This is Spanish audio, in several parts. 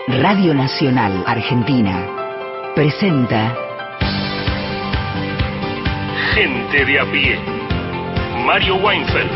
Radio Nacional Argentina presenta Gente de a pie. Mario Weinfeld.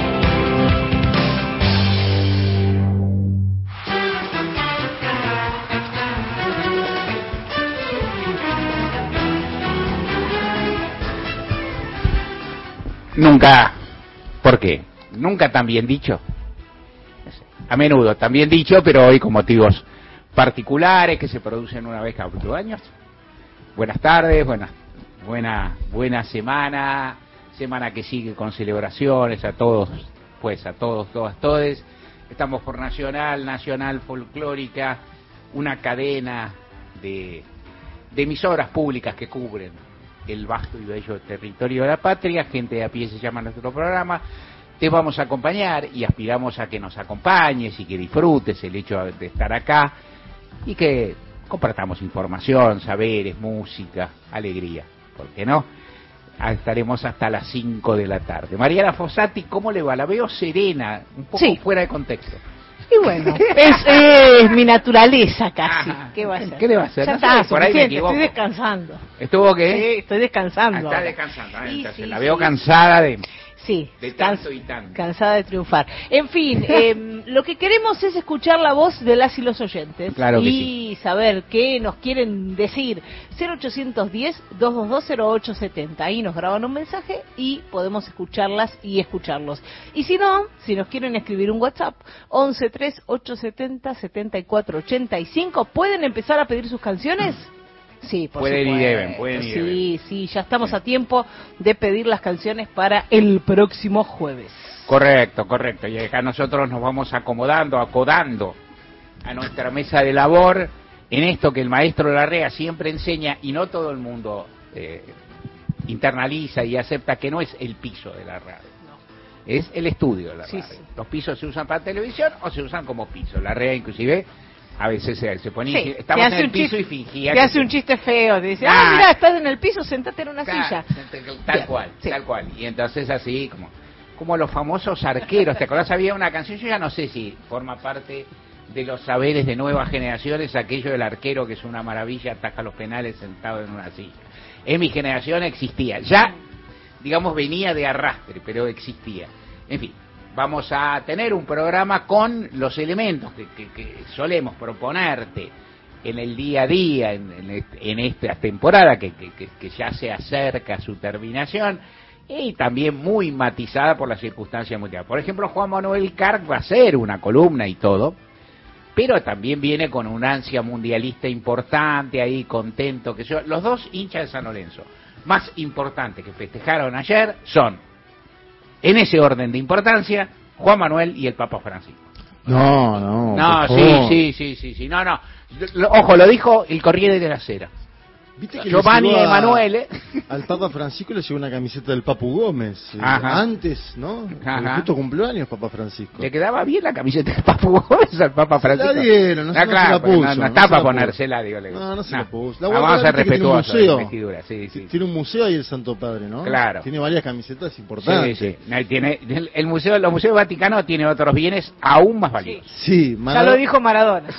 Nunca. ¿Por qué? Nunca tan bien dicho. A menudo tan bien dicho, pero hoy con motivos particulares que se producen una vez cada 8 años. Buenas tardes, buena semana que sigue con celebraciones a todos, pues a todos, todas, todes. Estamos por Nacional Folclórica, una cadena de emisoras públicas que cubren el vasto y bello territorio de la patria. Gente de a pie se llama nuestro programa. Te vamos a acompañar y aspiramos a que nos acompañes y que disfrutes el hecho de estar acá y que compartamos información, saberes, música, alegría, ¿por qué no? Estaremos hasta las 5 de la tarde. Mariana Fossati, ¿cómo le va? La veo serena, un poco fuera de contexto. Y bueno, es mi naturaleza casi. ¿Qué va a hacer? ¿Qué le va a hacer? Ya No está, sé, por ahí me equivoco. estoy descansando. ¿Estuvo qué? Sí, estoy descansando. Está descansando. Entonces, sí, la veo cansada de... Sí, de tanto y tanto. Cansada de triunfar. En fin, lo que queremos es escuchar la voz de las y los oyentes. Claro que y saber qué nos quieren decir. 0810-222-0870. Ahí nos graban un mensaje y podemos escucharlas y escucharlos. Y si no, si nos quieren escribir un WhatsApp, 113870-7485, ¿pueden empezar a pedir sus canciones? Sí, por pueden supuesto. Y deben, pueden y deben. Sí, ya estamos a tiempo de pedir las canciones para el próximo jueves. Correcto. Y acá nosotros nos vamos acodando a nuestra mesa de labor en esto que el maestro Larrea siempre enseña y no todo el mundo internaliza y acepta, que no es el piso de la radio. No. Es el estudio de la radio. Sí. Los pisos se usan para televisión o se usan como piso. Larrea inclusive a veces se ponía, estamos en el piso y fingía que hace un chiste feo, te dice, mira, estás en el piso, sentate en una silla. Tal cual. Y entonces así, como los famosos arqueros, ¿te acordás? Había una canción, yo ya no sé si forma parte de los saberes de nuevas generaciones, aquello del arquero que es una maravilla, ataca los penales sentado en una silla. En mi generación existía, ya, digamos, venía de arrastre, pero existía. En fin. Vamos a tener un programa con los elementos que solemos proponerte en el día a día, en esta temporada que ya se acerca a su terminación, y también muy matizada por las circunstancias mundiales. Por ejemplo, Juan Manuel Carg va a hacer una columna y todo, pero también viene con una ansia mundialista importante ahí, contento, que yo. Los dos hinchas de San Lorenzo más importantes que festejaron ayer son, en ese orden de importancia, Juan Manuel y el Papa Francisco. No, sí. No. Ojo, lo dijo el Corriere de la Sera. ¿Viste que Giovanni Emanuele al Papa Francisco le llegó una camiseta del Papu Gómez? Antes, ¿no? Justo cumpleaños Papa Francisco. ¿Le quedaba bien la camiseta del Papu Gómez al Papa Francisco? La dieron, no se la puso. No está para ponérsela, digo. No se la puso. Vamos a ser respetuosos de la investidura. Sí. Tiene un museo ahí el Santo Padre, ¿no? Claro. Tiene varias camisetas importantes. Sí. Tiene, los museos del Vaticano tiene otros bienes aún más valiosos. Sí, ya lo dijo Maradona.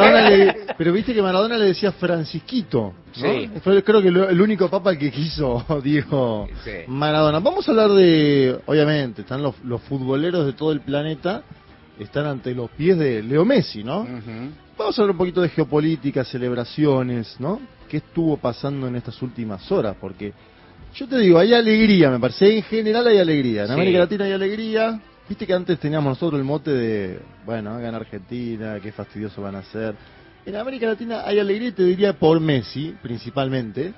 Pero viste que Maradona le decía Francisquito, ¿no? Sí. Fue, creo que el único papa que quiso, dijo Maradona. Vamos a hablar de, obviamente, están los futboleros de todo el planeta, están ante los pies de Leo Messi, ¿no? Vamos a hablar un poquito de geopolítica, celebraciones, ¿no? ¿Qué estuvo pasando en estas últimas horas? Porque yo te digo, hay alegría, me parece, en general hay alegría. En América Latina hay alegría. Viste que antes teníamos nosotros el mote de, gana Argentina, qué fastidioso van a ser. En América Latina hay alegría, te diría, por Messi, principalmente.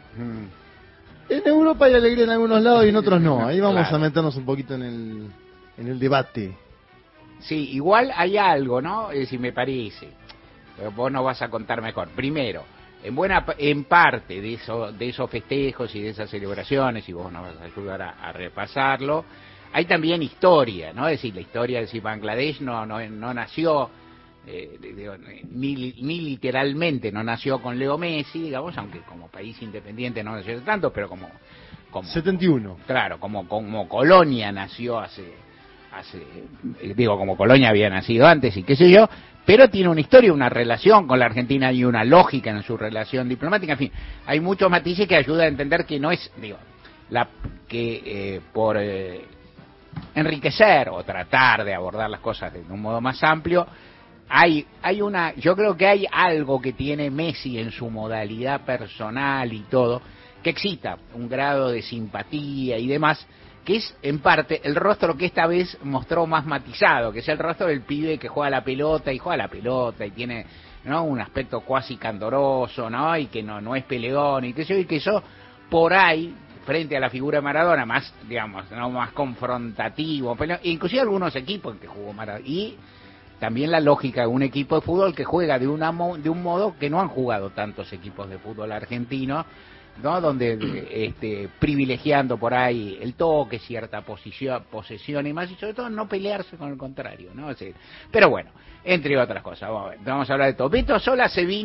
En Europa hay alegría en algunos lados y en otros no. Ahí vamos a meternos un poquito en el debate. Sí, igual hay algo, ¿no? Si me parece. Pero vos nos vas a contar mejor. Primero, en parte de esos festejos y de esas celebraciones, y vos nos vas a ayudar a repasarlo, hay también historia, ¿no? Es decir, la historia de Bangladesh no nació... ni literalmente no nació con Leo Messi, digamos, aunque como país independiente no nació tanto, pero como 71. Claro, como colonia nació hace como colonia había nacido antes y qué sé yo, pero tiene una historia, una relación con la Argentina y una lógica en su relación diplomática. En fin, hay muchos matices que ayudan a entender que no es, por enriquecer o tratar de abordar las cosas de un modo más amplio, yo creo que hay algo que tiene Messi en su modalidad personal y todo, que excita un grado de simpatía y demás, que es en parte el rostro que esta vez mostró más matizado, que es el rostro del pibe que juega la pelota y tiene, ¿no?, un aspecto cuasi candoroso, ¿no?, y que no es peleón y que eso por ahí frente a la figura de Maradona más, digamos, no más confrontativo, inclusive algunos equipos en que jugó Maradona, y también la lógica de un equipo de fútbol que juega de un modo que no han jugado tantos equipos de fútbol argentinos, ¿no?, donde privilegiando por ahí el toque, cierta posesión y más, y sobre todo no pelearse con el contrario, ¿no? Pero bueno, entre otras cosas, vamos a hablar de todo. Beto Sola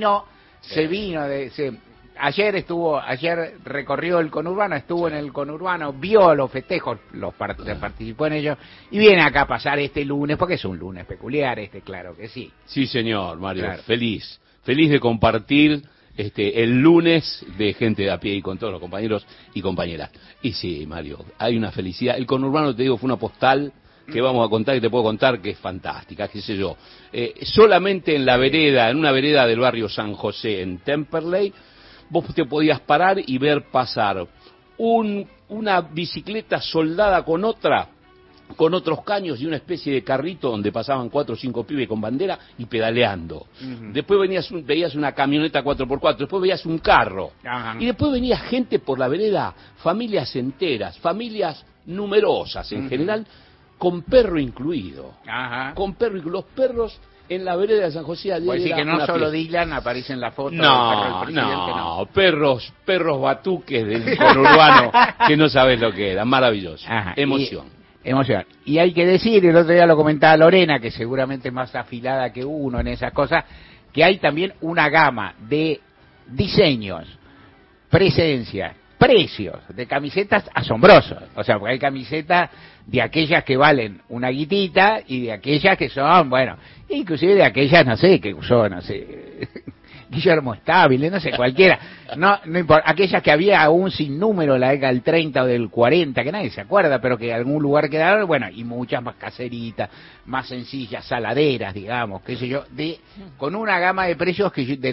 ayer recorrió el conurbano, estuvo en el conurbano, vio los festejos, participó en ellos, y viene acá a pasar este lunes, porque es un lunes peculiar, claro que sí. Sí, señor, Mario, claro. Feliz de compartir el lunes de Gente de a Pie y con todos los compañeros y compañeras. Y sí, Mario, hay una felicidad. El conurbano, te digo, fue una postal que vamos a contar, y te puedo contar que es fantástica, qué sé yo. Solamente en una vereda del barrio San José, en Temperley, vos te podías parar y ver pasar una bicicleta soldada con otros caños y una especie de carrito donde pasaban 4 o 5 pibes con bandera y pedaleando. Uh-huh. Después veías una camioneta 4x4, después veías un carro. Uh-huh. Y después venía gente por la vereda, familias enteras, familias numerosas en general, con perro incluido. Uh-huh. Con perro incluido. Los perros en la vereda de San José ayer. Pues sí, que no solo Dylan aparece en la foto del perro del presidente, perros batuques del conurbano que no sabes lo que era, maravilloso. Ajá, emoción. Y hay que decir, el otro día lo comentaba Lorena, que seguramente es más afilada que uno en esas cosas, que hay también una gama de diseños, presencias, precios de camisetas asombrosos. O sea, porque hay camisetas de aquellas que valen una guitita y de aquellas que son, bueno, inclusive de aquellas, que usó, Guillermo Stabile, cualquiera, no importa, aquellas que había aún sin número, la década del 30 o del 40, que nadie se acuerda, pero que en algún lugar quedaron, bueno, y muchas más caseritas, más sencillas, saladeras, digamos, qué sé yo, con una gama de precios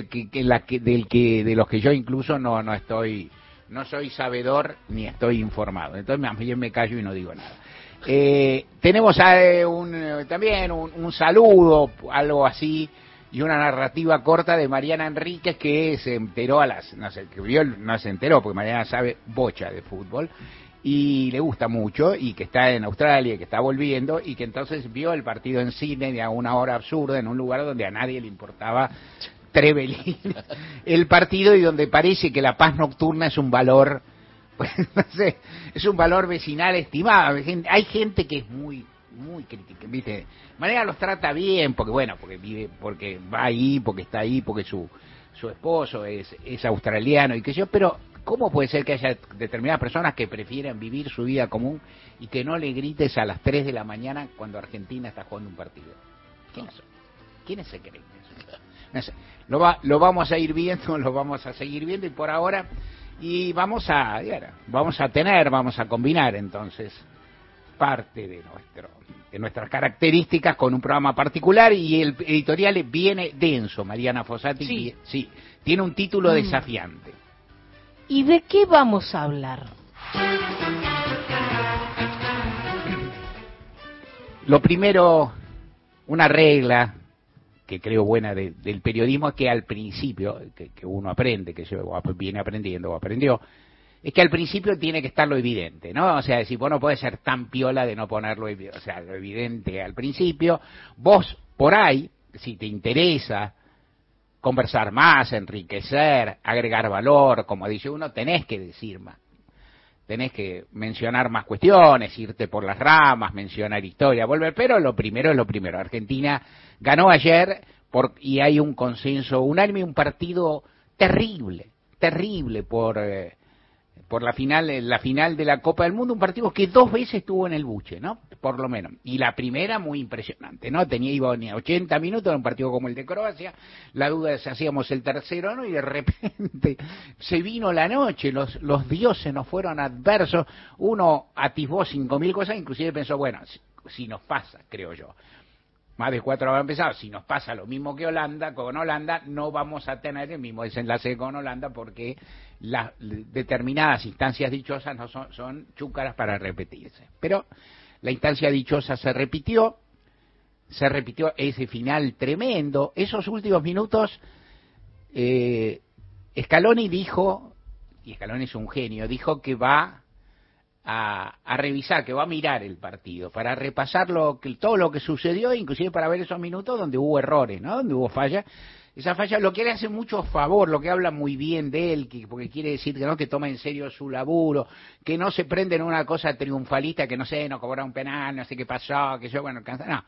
de los que yo incluso no soy sabedor ni estoy informado, entonces más bien me callo y no digo nada. Tenemos también un saludo, algo así, y una narrativa corta de Mariana Enríquez, que se enteró no se enteró, porque Mariana sabe bocha de fútbol, y le gusta mucho, y que está en Australia, y que está volviendo, y que entonces vio el partido en Sydney a una hora absurda, en un lugar donde a nadie le importaba Trevelin el partido, y donde parece que la paz nocturna es un valor, es un valor vecinal estimado. Hay gente que es muy crítica, ¿viste? Manera los trata bien, porque vive, porque va ahí, porque está ahí, porque su esposo es australiano y qué sé yo, pero ¿cómo puede ser que haya determinadas personas que prefieren vivir su vida común y que no le grites a las 3 de la mañana cuando Argentina está jugando un partido? ¿Quiénes son? ¿Quiénes se creen eso? No sé. Lo vamos a ir viendo, lo vamos a seguir viendo, y por ahora vamos a combinar entonces parte de nuestras características con un programa particular, y el editorial viene denso, Mariana Fossati. Sí, tiene un título desafiante. ¿Y de qué vamos a hablar? Lo primero, una regla que creo buena del periodismo, es que al principio, que uno aprende, que viene aprendiendo o aprendió, es que al principio tiene que estar lo evidente, ¿no? O sea, decir, vos no podés ser tan piola de no ponerlo, o sea, lo evidente al principio. Vos, por ahí, si te interesa conversar más, enriquecer, agregar valor, como dice uno, tenés que decir más. Tenés que mencionar más cuestiones, irte por las ramas, mencionar historia, volver, pero lo primero es lo primero. Argentina ganó ayer y hay un consenso unánime, un partido terrible por por la final de la Copa del Mundo, un partido que 2 veces estuvo en el buche, ¿no? Por lo menos. Y la primera muy impresionante, ¿no? Iba a 80 minutos en un partido como el de Croacia, la duda es si hacíamos el tercero, ¿no? Y de repente se vino la noche, los dioses nos fueron adversos, uno atisbó 5.000 cosas, inclusive pensó, bueno, si nos pasa, creo yo. Más de 4 habrán empezado. Si nos pasa lo mismo que con Holanda, no vamos a tener el mismo desenlace con Holanda porque las determinadas instancias dichosas no son chúcaras para repetirse. Pero la instancia dichosa se repitió ese final tremendo. Esos últimos minutos, Scaloni dijo, y Scaloni es un genio, dijo que va a revisar, que va a mirar el partido, para repasar todo lo que sucedió, inclusive para ver esos minutos donde hubo errores, ¿no? Donde hubo fallas. Esa falla, lo que le hace mucho favor, lo que habla muy bien de él, porque quiere decir que no, que toma en serio su laburo, que no se prende en una cosa triunfalista, que no sé, no cobra un penal, no sé qué pasó, que yo, bueno, alcanza, no.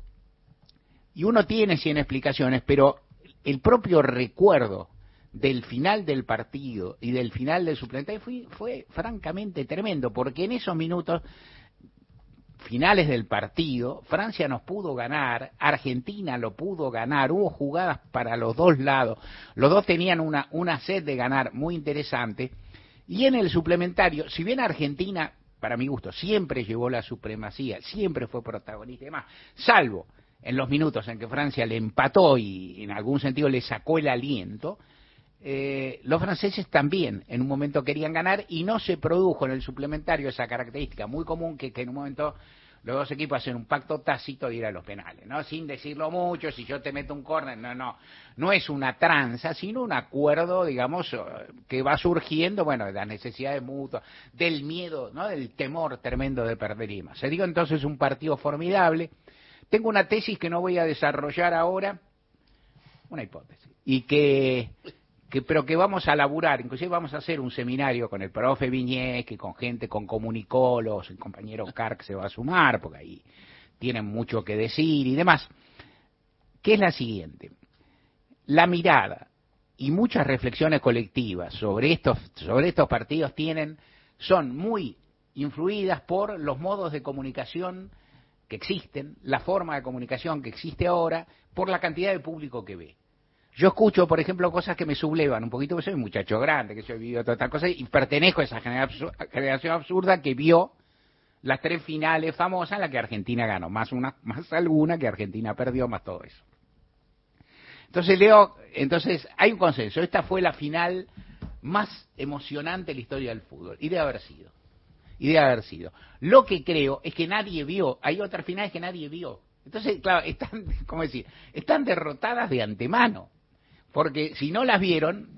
Y uno tiene 100 explicaciones, pero el propio recuerdo del final del partido y del final del suplementario fue francamente tremendo, porque en esos minutos finales del partido, Francia nos pudo ganar, Argentina lo pudo ganar, hubo jugadas para los dos lados, los dos tenían una sed de ganar muy interesante, y en el suplementario, si bien Argentina, para mi gusto, siempre llevó la supremacía, siempre fue protagonista y demás, salvo en los minutos en que Francia le empató y en algún sentido le sacó el aliento, los franceses también en un momento querían ganar y no se produjo en el suplementario esa característica muy común que en un momento los dos equipos hacen un pacto tácito de ir a los penales, ¿no? Sin decirlo mucho, si yo te meto un córner, no es una tranza, sino un acuerdo, digamos, que va surgiendo, bueno, de las necesidades mutuas, del miedo, ¿no? Del temor tremendo de perder y más. Se dio entonces un partido formidable. Tengo una tesis que no voy a desarrollar ahora, una hipótesis, y pero que vamos a laburar, inclusive vamos a hacer un seminario con el profe Viñez, con gente, con comunicólogos, el compañero Carc se va a sumar, porque ahí tienen mucho que decir y demás, que es la siguiente: la mirada y muchas reflexiones colectivas sobre estos partidos son muy influidas por los modos de comunicación que existen, la forma de comunicación que existe ahora, por la cantidad de público que ve. Yo escucho, por ejemplo, cosas que me sublevan un poquito, porque soy un muchacho grande, que yo he vivido todas estas cosas, y pertenezco a esa generación absurda que vio las 3 finales famosas en las que Argentina ganó, más alguna que Argentina perdió, más todo eso. Entonces hay un consenso, esta fue la final más emocionante de la historia del fútbol, y debe haber sido. Lo que creo es que nadie vio, hay otras finales que nadie vio. Entonces, claro, están derrotadas de antemano. Porque si no las vieron,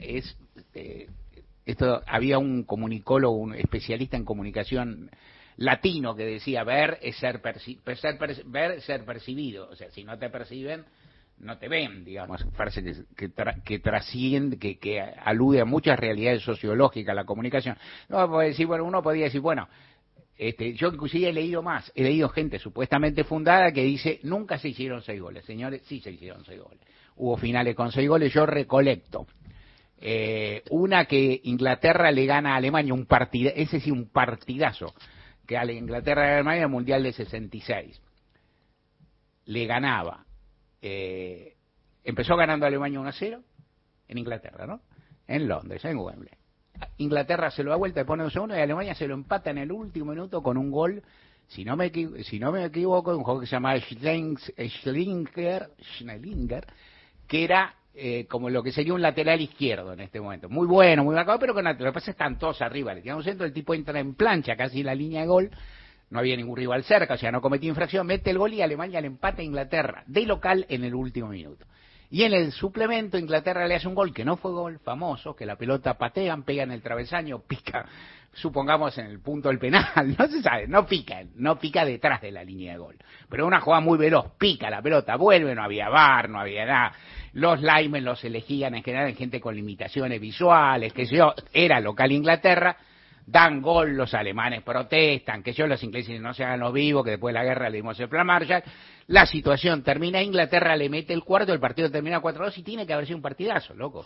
había un comunicólogo, un especialista en comunicación latino que decía, ver es ser percibido. O sea, si no te perciben, no te ven, digamos. Parece que trasciende, que alude a muchas realidades sociológicas la comunicación. Uno podría decir, bueno, yo inclusive he leído gente supuestamente fundada que dice, nunca se hicieron 6 goles. Señores, sí se hicieron 6 goles. Hubo finales con 6 goles, yo recolecto. Una que Inglaterra le gana a Alemania, un partidazo, que a Inglaterra y Alemania en el Mundial de 66. Le ganaba. Empezó ganando a Alemania 1-0 en Inglaterra, ¿no? En Londres, en Wembley. Inglaterra se lo da vuelta y pone 2-1 y Alemania se lo empata en el último minuto con un gol, si no me equivoco, un juego que se llama Schnellinger, que era como lo que sería un lateral izquierdo en este momento. Muy bueno, muy marcado, pero lo que pasa es que están todos arriba. Le tiran un centro, el tipo entra en plancha casi en la línea de gol, no había ningún rival cerca, o sea, no cometió infracción, mete el gol y Alemania le empata a Inglaterra, de local en el último minuto. Y en el suplemento Inglaterra le hace un gol que no fue gol, famoso, que la pelota patean, pega en el travesaño, pica, supongamos en el punto del penal, no se sabe, no pica detrás de la línea de gol. Pero una jugada muy veloz, pica la pelota, vuelve, no había VAR, no había nada. Los linemen los elegían en general en gente con limitaciones visuales, que yo, era local Inglaterra, dan gol, los alemanes protestan, los ingleses no se hagan los vivos, que después de la guerra le dimos el plan Marshall. La situación termina, Inglaterra le mete el cuarto, el partido termina 4-2 y tiene que haber sido un partidazo, loco.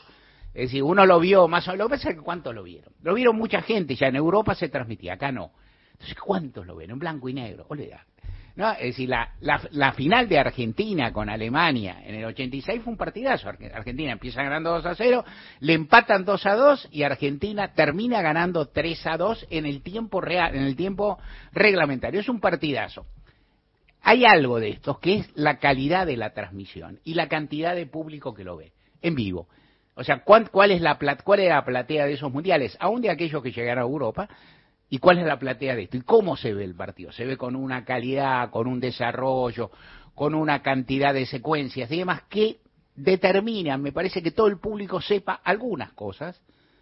Es decir, uno lo vio más o menos. Lo que pasa es que ¿cuántos lo vieron? Lo vieron mucha gente, ya en Europa se transmitía, acá no. Entonces, ¿cuántos lo ven? En blanco y negro, olvidate. ¿No? Es decir, la final de Argentina con Alemania en el 86 fue un partidazo. Argentina empieza ganando 2-0, le empatan 2-2 y Argentina termina ganando 3-2 en el tiempo real, en el tiempo reglamentario. Es un partidazo. Hay algo de esto, que es la calidad de la transmisión y la cantidad de público que lo ve en vivo. O sea, ¿cuál es la platea de esos mundiales? Aún de aquellos que llegaron a Europa. ¿Y cuál es la platea de esto? ¿Y cómo se ve el partido? Se ve con una calidad, con un desarrollo, con una cantidad de secuencias y demás que determinan, me parece, que todo el público sepa algunas cosas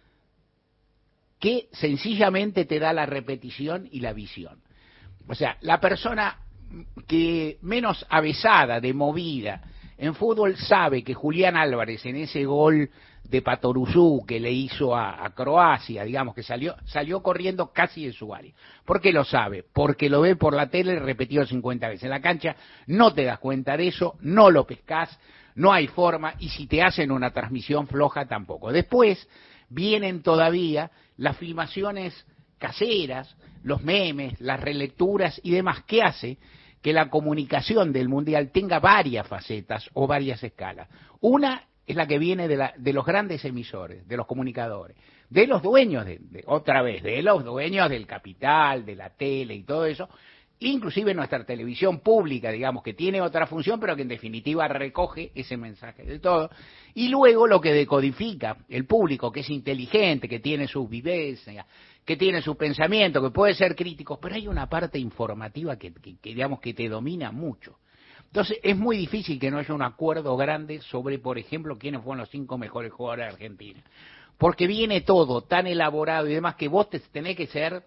que sencillamente te da la repetición y la visión. O sea, la persona que menos avesada, de movida en fútbol, sabe que Julián Álvarez en ese gol de Patoruzú que le hizo a Croacia, digamos, que salió corriendo casi de su área. ¿Por qué lo sabe? Porque lo ve por la tele repetido 50 veces. En la cancha no te das cuenta de eso, no lo pescás, no hay forma, y si te hacen una transmisión floja tampoco. Después vienen todavía las filmaciones caseras, los memes, las relecturas y demás, que hace que la comunicación del Mundial tenga varias facetas o varias escalas. Una es la que viene de los grandes emisores, de los comunicadores, de los dueños, de los dueños del capital, de la tele y todo eso, inclusive nuestra televisión pública, digamos, que tiene otra función, pero que en definitiva recoge ese mensaje de todo. Y luego lo que decodifica el público, que es inteligente, que tiene sus vivencias, que tiene su pensamiento, que puede ser crítico, pero hay una parte informativa que digamos que te domina mucho. Entonces es muy difícil que no haya un acuerdo grande sobre, por ejemplo, quiénes fueron los 5 mejores jugadores de Argentina, porque viene todo tan elaborado y demás que vos tenés que ser,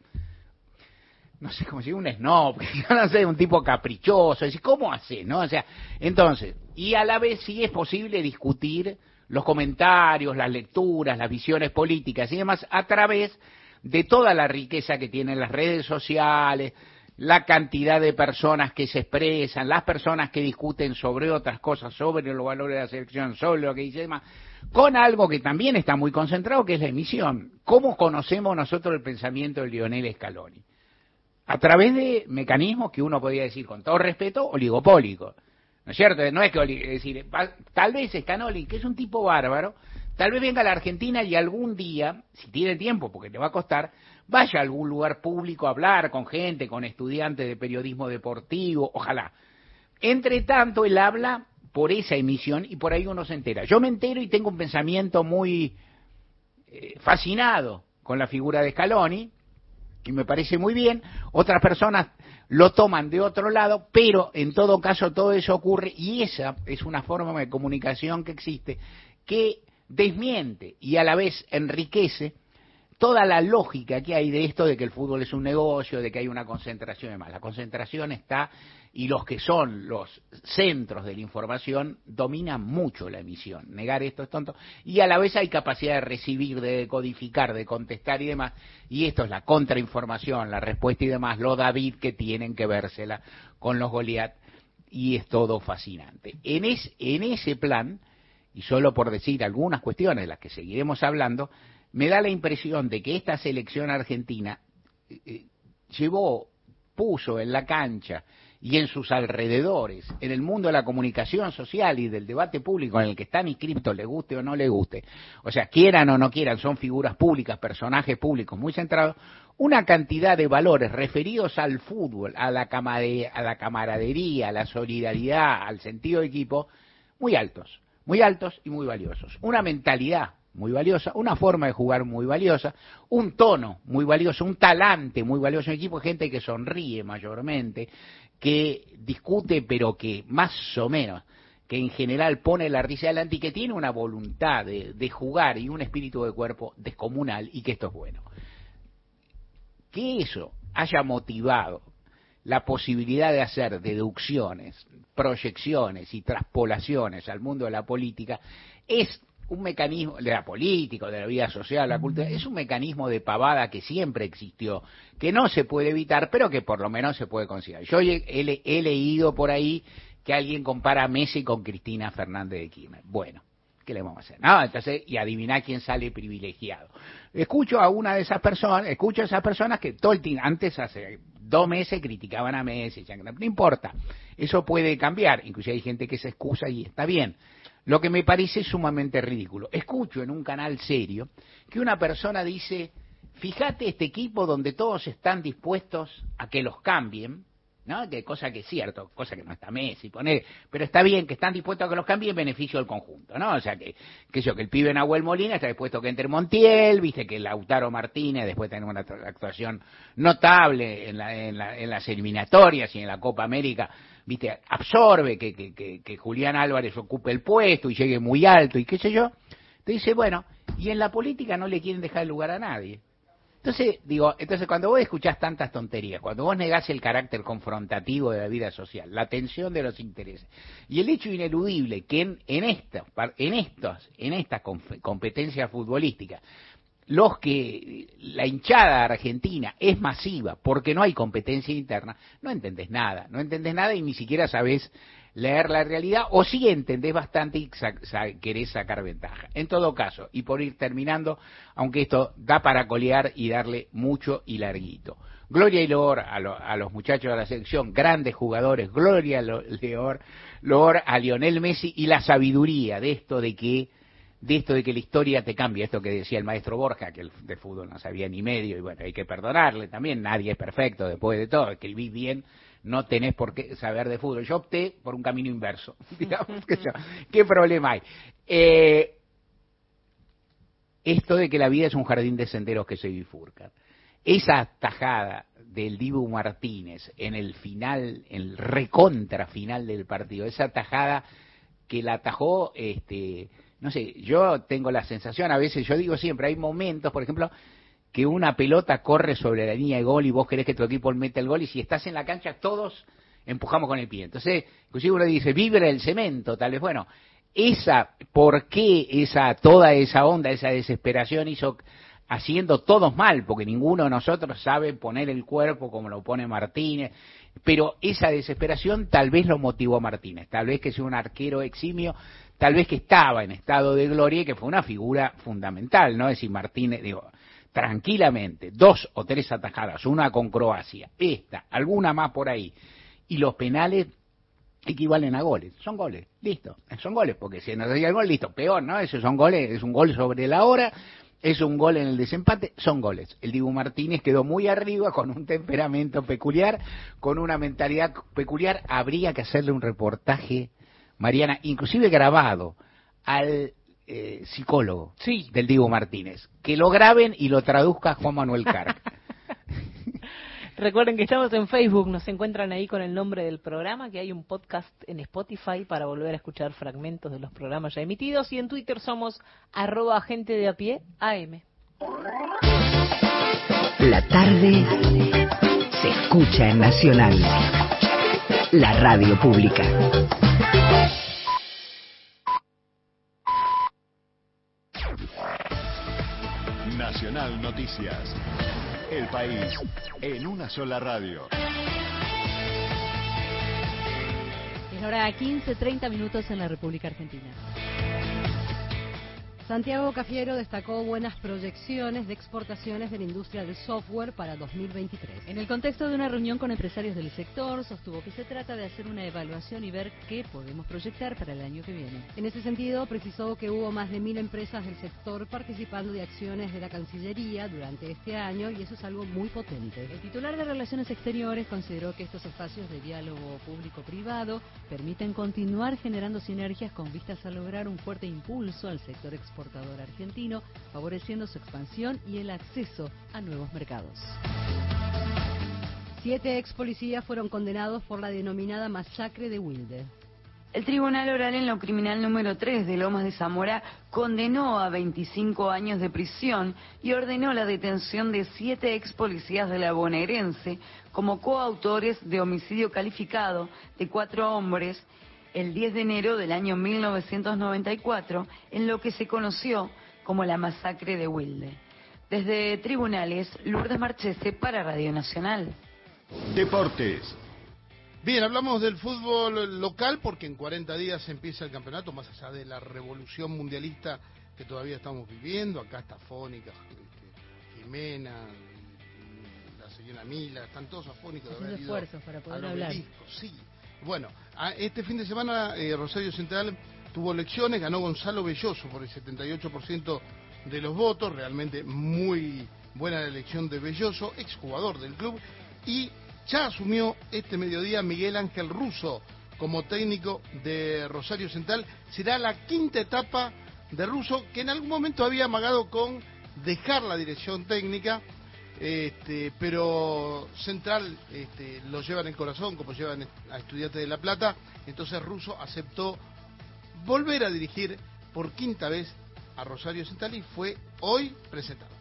no sé, como si un snob, no sé, un tipo caprichoso, es decir, ¿cómo haces, no? O sea, entonces, y a la vez sí es posible discutir los comentarios, las lecturas, las visiones políticas y demás a través de toda la riqueza que tienen las redes sociales, la cantidad de personas que se expresan, las personas que discuten sobre otras cosas, sobre los valores de la selección, sobre lo que dice demás, con algo que también está muy concentrado, que es la emisión. ¿Cómo conocemos nosotros el pensamiento de Lionel Scaloni? A través de mecanismos que uno podría decir, con todo respeto, oligopólicos. ¿No es cierto? No es que, es decir, tal vez Scaloni, que es un tipo bárbaro, tal vez venga a la Argentina y algún día, si tiene tiempo, porque te va a costar, vaya a algún lugar público a hablar con gente, con estudiantes de periodismo deportivo, ojalá. Entre tanto, él habla por esa emisión y por ahí uno se entera. Yo me entero y tengo un pensamiento muy fascinado con la figura de Scaloni, y me parece muy bien. Otras personas lo toman de otro lado, pero en todo caso todo eso ocurre, y esa es una forma de comunicación que existe, que desmiente y a la vez enriquece toda la lógica que hay de esto de que el fútbol es un negocio, de que hay una concentración y demás. La concentración está, y los que son los centros de la información dominan mucho la emisión. Negar esto es tonto. Y a la vez hay capacidad de recibir, de decodificar, de contestar y demás. Y esto es la contrainformación, la respuesta y demás, lo David que tienen que vérsela con los Goliat, y es todo fascinante. En ese plan, y solo por decir algunas cuestiones de las que seguiremos hablando, me da la impresión de que esta selección argentina puso en la cancha y en sus alrededores, en el mundo de la comunicación social y del debate público en el que están inscriptos, le guste o no le guste, o sea, quieran o no quieran, son figuras públicas, personajes públicos muy centrados, una cantidad de valores referidos al fútbol, a la camaradería, a la solidaridad, al sentido de equipo, muy altos y muy valiosos. Una mentalidad muy valiosa, una forma de jugar muy valiosa, un tono muy valioso, un talante muy valioso en equipo, gente que sonríe mayormente, que discute pero que más o menos, que en general pone la risa adelante y que tiene una voluntad de jugar y un espíritu de cuerpo descomunal, y que esto es bueno. Que eso haya motivado la posibilidad de hacer deducciones, proyecciones y traspolaciones al mundo de la política es un mecanismo de la política, de la vida social, la cultura, es un mecanismo de pavada que siempre existió, que no se puede evitar, pero que por lo menos se puede considerar. Yo he leído por ahí que alguien compara a Messi con Cristina Fernández de Kirchner. Bueno, ¿qué le vamos a hacer? No, entonces, y adiviná quién sale privilegiado. Escucho a esas personas que todo el tiempo, antes hace 2 meses criticaban a Messi, no importa, eso puede cambiar, incluso hay gente que se excusa y está bien. Lo que me parece sumamente ridículo, escucho en un canal serio que una persona dice, fíjate este equipo donde todos están dispuestos a que los cambien, ¿no? Que cosa que es cierto, cosa que no está Messi, pero está bien que están dispuestos a que los cambien en beneficio del conjunto, ¿no? O sea, que el pibe Nahuel Molina está dispuesto a que entre Montiel, viste que Lautaro Martínez después de tener una actuación notable en las eliminatorias y en la Copa América, viste, absorbe que Julián Álvarez ocupe el puesto y llegue muy alto y qué sé yo, te dice, bueno, y en la política no le quieren dejar el lugar a nadie. Entonces cuando vos escuchás tantas tonterías, cuando vos negás el carácter confrontativo de la vida social, la tensión de los intereses, y el hecho ineludible que en estas competencias futbolísticas, la hinchada argentina es masiva porque no hay competencia interna, no entendés nada y ni siquiera sabés leer la realidad, o sí entendés bastante y querés sacar ventaja. En todo caso, y por ir terminando, aunque esto da para colear y darle mucho y larguito. Gloria y loor a los muchachos de la selección, grandes jugadores, gloria loor a Lionel Messi y la sabiduría de esto de que la historia te cambia, esto que decía el maestro Borja, que de fútbol no sabía ni medio, y bueno, hay que perdonarle también, nadie es perfecto después de todo, escribí bien, no tenés por qué saber de fútbol. Yo opté por un camino inverso, digamos que yo. ¿Qué problema hay? Esto de que la vida es un jardín de senderos que se bifurcan. Esa tajada del Dibu Martínez en el final, en el recontra final del partido, esa tajada que la atajó, no sé, yo tengo la sensación, a veces, yo digo siempre, hay momentos, por ejemplo, que una pelota corre sobre la línea de gol y vos querés que tu equipo meta el gol y si estás en la cancha todos empujamos con el pie. Entonces, inclusive uno dice, vibra el cemento, tal vez, bueno, ¿por qué toda esa onda, esa desesperación hizo haciendo todos mal? Porque ninguno de nosotros sabe poner el cuerpo como lo pone Martínez, pero esa desesperación tal vez lo motivó a Martínez, tal vez que sea un arquero eximio, tal vez que estaba en estado de gloria y que fue una figura fundamental, ¿no? Es decir, Martínez, tranquilamente, 2 o 3 atajadas, una con Croacia, alguna más por ahí, y los penales equivalen a goles, son goles, listo, son goles, porque si no se el gol, listo, peor, ¿no? Esos son goles, es un gol sobre la hora, es un gol en el desempate, son goles. El Dibu Martínez quedó muy arriba, con un temperamento peculiar, con una mentalidad peculiar, habría que hacerle un reportaje, Mariana, inclusive grabado, al psicólogo del Dibu Martínez, que lo graben y lo traduzca Juan Manuel Carc. Recuerden que estamos en Facebook, nos encuentran ahí con el nombre del programa, que hay un podcast en Spotify para volver a escuchar fragmentos de los programas ya emitidos, y en Twitter somos @gentedeapié_am. La tarde se escucha en Nacional, la radio pública. Nacional Noticias. El país en una sola radio. Es la hora 15:30 en la República Argentina. Santiago Cafiero destacó buenas proyecciones de exportaciones de la industria del software para 2023. En el contexto de una reunión con empresarios del sector, sostuvo que se trata de hacer una evaluación y ver qué podemos proyectar para el año que viene. En ese sentido, precisó que hubo más de 1.000 empresas del sector participando de acciones de la Cancillería durante este año, y eso es algo muy potente. El titular de Relaciones Exteriores consideró que estos espacios de diálogo público-privado permiten continuar generando sinergias con vistas a lograr un fuerte impulso al sector exportador argentino, favoreciendo su expansión y el acceso a nuevos mercados. 7 ex policías fueron condenados por la denominada masacre de Wilde. El Tribunal Oral en lo Criminal número 3 de Lomas de Zamora condenó a 25 años de prisión y ordenó la detención de 7 ex policías de la bonaerense como coautores de homicidio calificado de 4 hombres el 10 de enero del año 1994, en lo que se conoció como la masacre de Wilde. Desde Tribunales, Lourdes Marchese para Radio Nacional. Deportes. Bien, hablamos del fútbol local porque en 40 días empieza el campeonato, más allá de la revolución mundialista que todavía estamos viviendo. Acá está Fónica, Jimena, la señora Mila, están todos afónicos de haber ido esfuerzos para poder hablar. Sí. Bueno, este fin de semana Rosario Central tuvo elecciones, ganó Gonzalo Belloso por el 78% de los votos, realmente muy buena la elección de Belloso, exjugador del club, y ya asumió este mediodía Miguel Ángel Russo como técnico de Rosario Central. Será la quinta etapa de Russo, que en algún momento había amagado con dejar la dirección técnica, pero Central lo lleva en el corazón, como llevan a Estudiantes de La Plata. Entonces Russo aceptó volver a dirigir por quinta vez a Rosario Central y fue hoy presentado.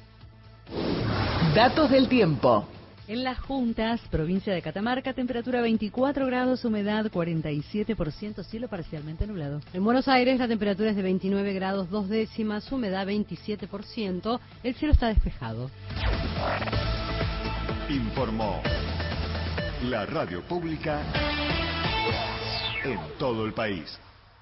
Datos del tiempo. En Las Juntas, provincia de Catamarca, temperatura 24 grados, humedad 47%, cielo parcialmente nublado. En Buenos Aires, la temperatura es de 29 grados 2 décimas, humedad 27%, el cielo está despejado. Informó la radio pública en todo el país.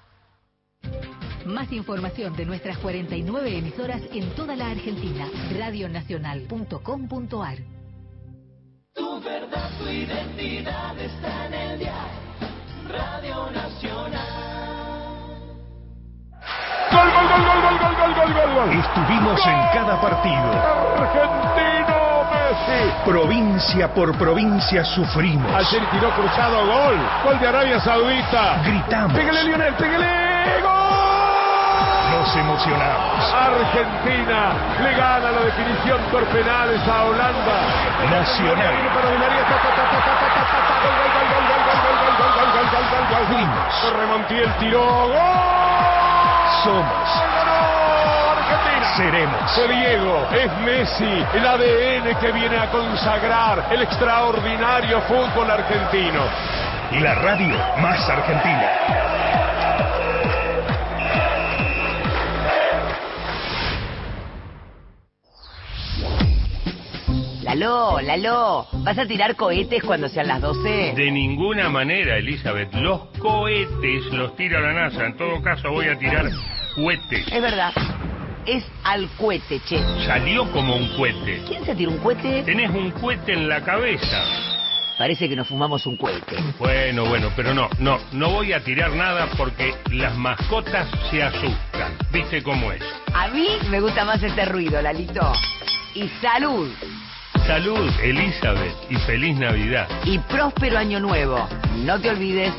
Más información de nuestras 49 emisoras en toda la Argentina. Radionacional.com.ar. Tu verdad, tu identidad está en el dial. Radio Nacional. ¡Gol, gol, gol, gol, gol, gol, gol, gol, gol! Estuvimos en cada partido. ¡Argentino Messi! Provincia por provincia sufrimos. Ayer tiró cruzado, gol. Gol de Arabia Saudita. Gritamos. ¡Pégale, Lionel, pégale! ¡Gol! Nos emocionamos. Argentina le gana la definición por penales a Holanda. Nacional. Fuimos. Remontiel tiró. ¡Gol! Somos. Argentina. Seremos. Fue Diego, es Messi, el ADN que viene a consagrar el extraordinario fútbol argentino. La radio más argentina. Lalo, ¿vas a tirar cohetes cuando sean las 12? De ninguna manera, Elizabeth. Los cohetes los tira la NASA. En todo caso, voy a tirar cohetes. Es verdad. Es al cohete, che. Salió como un cohete. ¿Quién se tira un cohete? Tenés un cohete en la cabeza. Parece que nos fumamos un cohete. Bueno, pero no voy a tirar nada porque las mascotas se asustan. ¿Viste cómo es? A mí me gusta más este ruido, Lalito. Y salud. Salud, Elizabeth, y feliz Navidad. Y próspero año nuevo. No te olvides.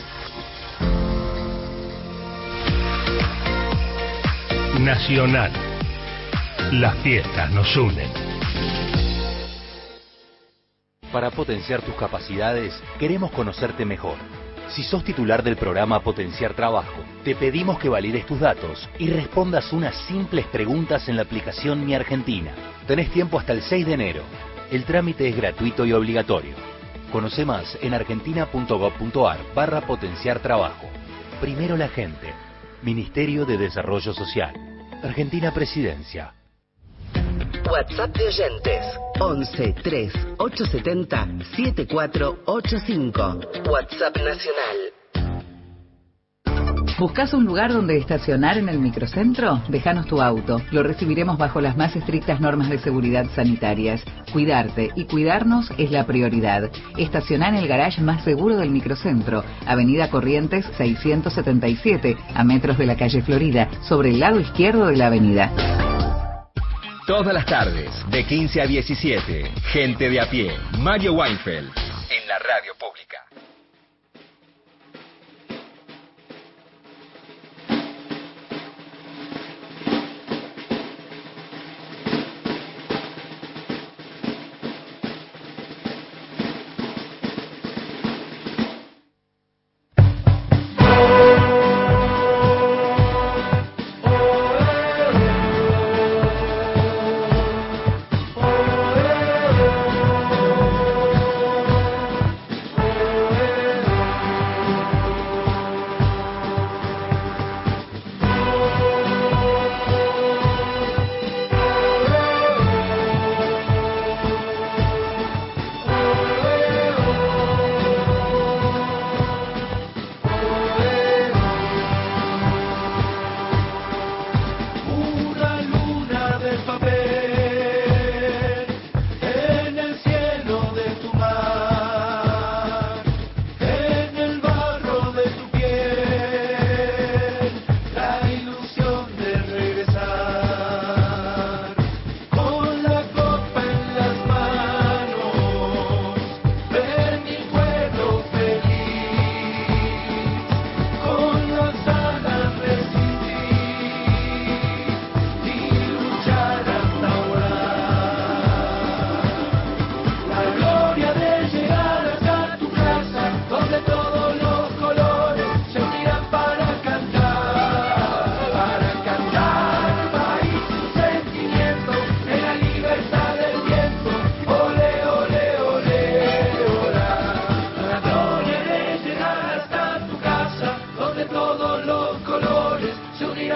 Nacional. Las fiestas nos unen. Para potenciar tus capacidades, queremos conocerte mejor. Si sos titular del programa Potenciar Trabajo, te pedimos que valides tus datos y respondas unas simples preguntas en la aplicación Mi Argentina. Tenés tiempo hasta el 6 de enero. El trámite es gratuito y obligatorio. Conoce más en argentina.gov.ar/potenciar trabajo. Primero la gente. Ministerio de Desarrollo Social. Argentina Presidencia. WhatsApp de oyentes 11 3 870 7485. WhatsApp nacional. ¿Buscas un lugar donde estacionar en el microcentro? Déjanos tu auto. Lo recibiremos bajo las más estrictas normas de seguridad sanitarias. Cuidarte y cuidarnos es la prioridad. Estacioná en el garage más seguro del microcentro, Avenida Corrientes 677, a metros de la calle Florida, sobre el lado izquierdo de la avenida. Todas las tardes, de 15 a 17, gente de a pie, Mario Weinfeld, en la radio pública.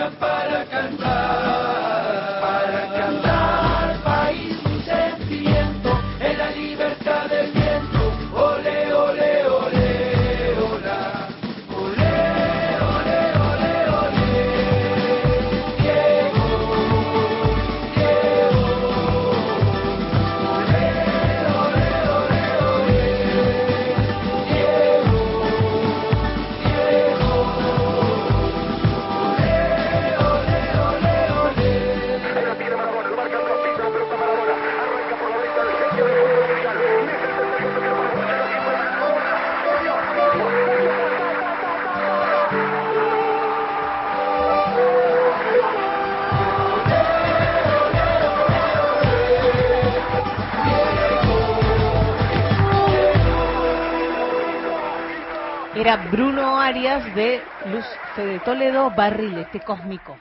Argentina para cantar, país mi sentimiento, en la libertad del viento, ole, ole, ole, hola, ole, ole, ole, ole, Diego, Diego, ole, ole, ole, ole, Diego, Diego. Era Bruno Arias de Luz Fede Toledo, Barrilete Cósmico.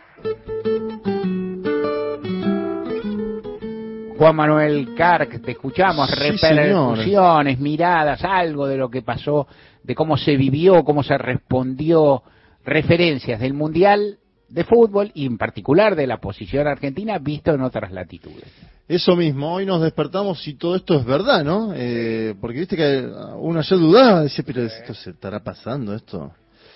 Juan Manuel Carc, te escuchamos, Sí, repercusiones, miradas, algo de lo que pasó, de cómo se vivió, cómo se respondió, referencias del Mundial de Fútbol y en particular de la posición argentina visto en otras latitudes. Eso mismo, hoy nos despertamos y todo esto es verdad, ¿no? Porque viste que uno ayer dudaba, decía, pero esto se estará pasando, esto.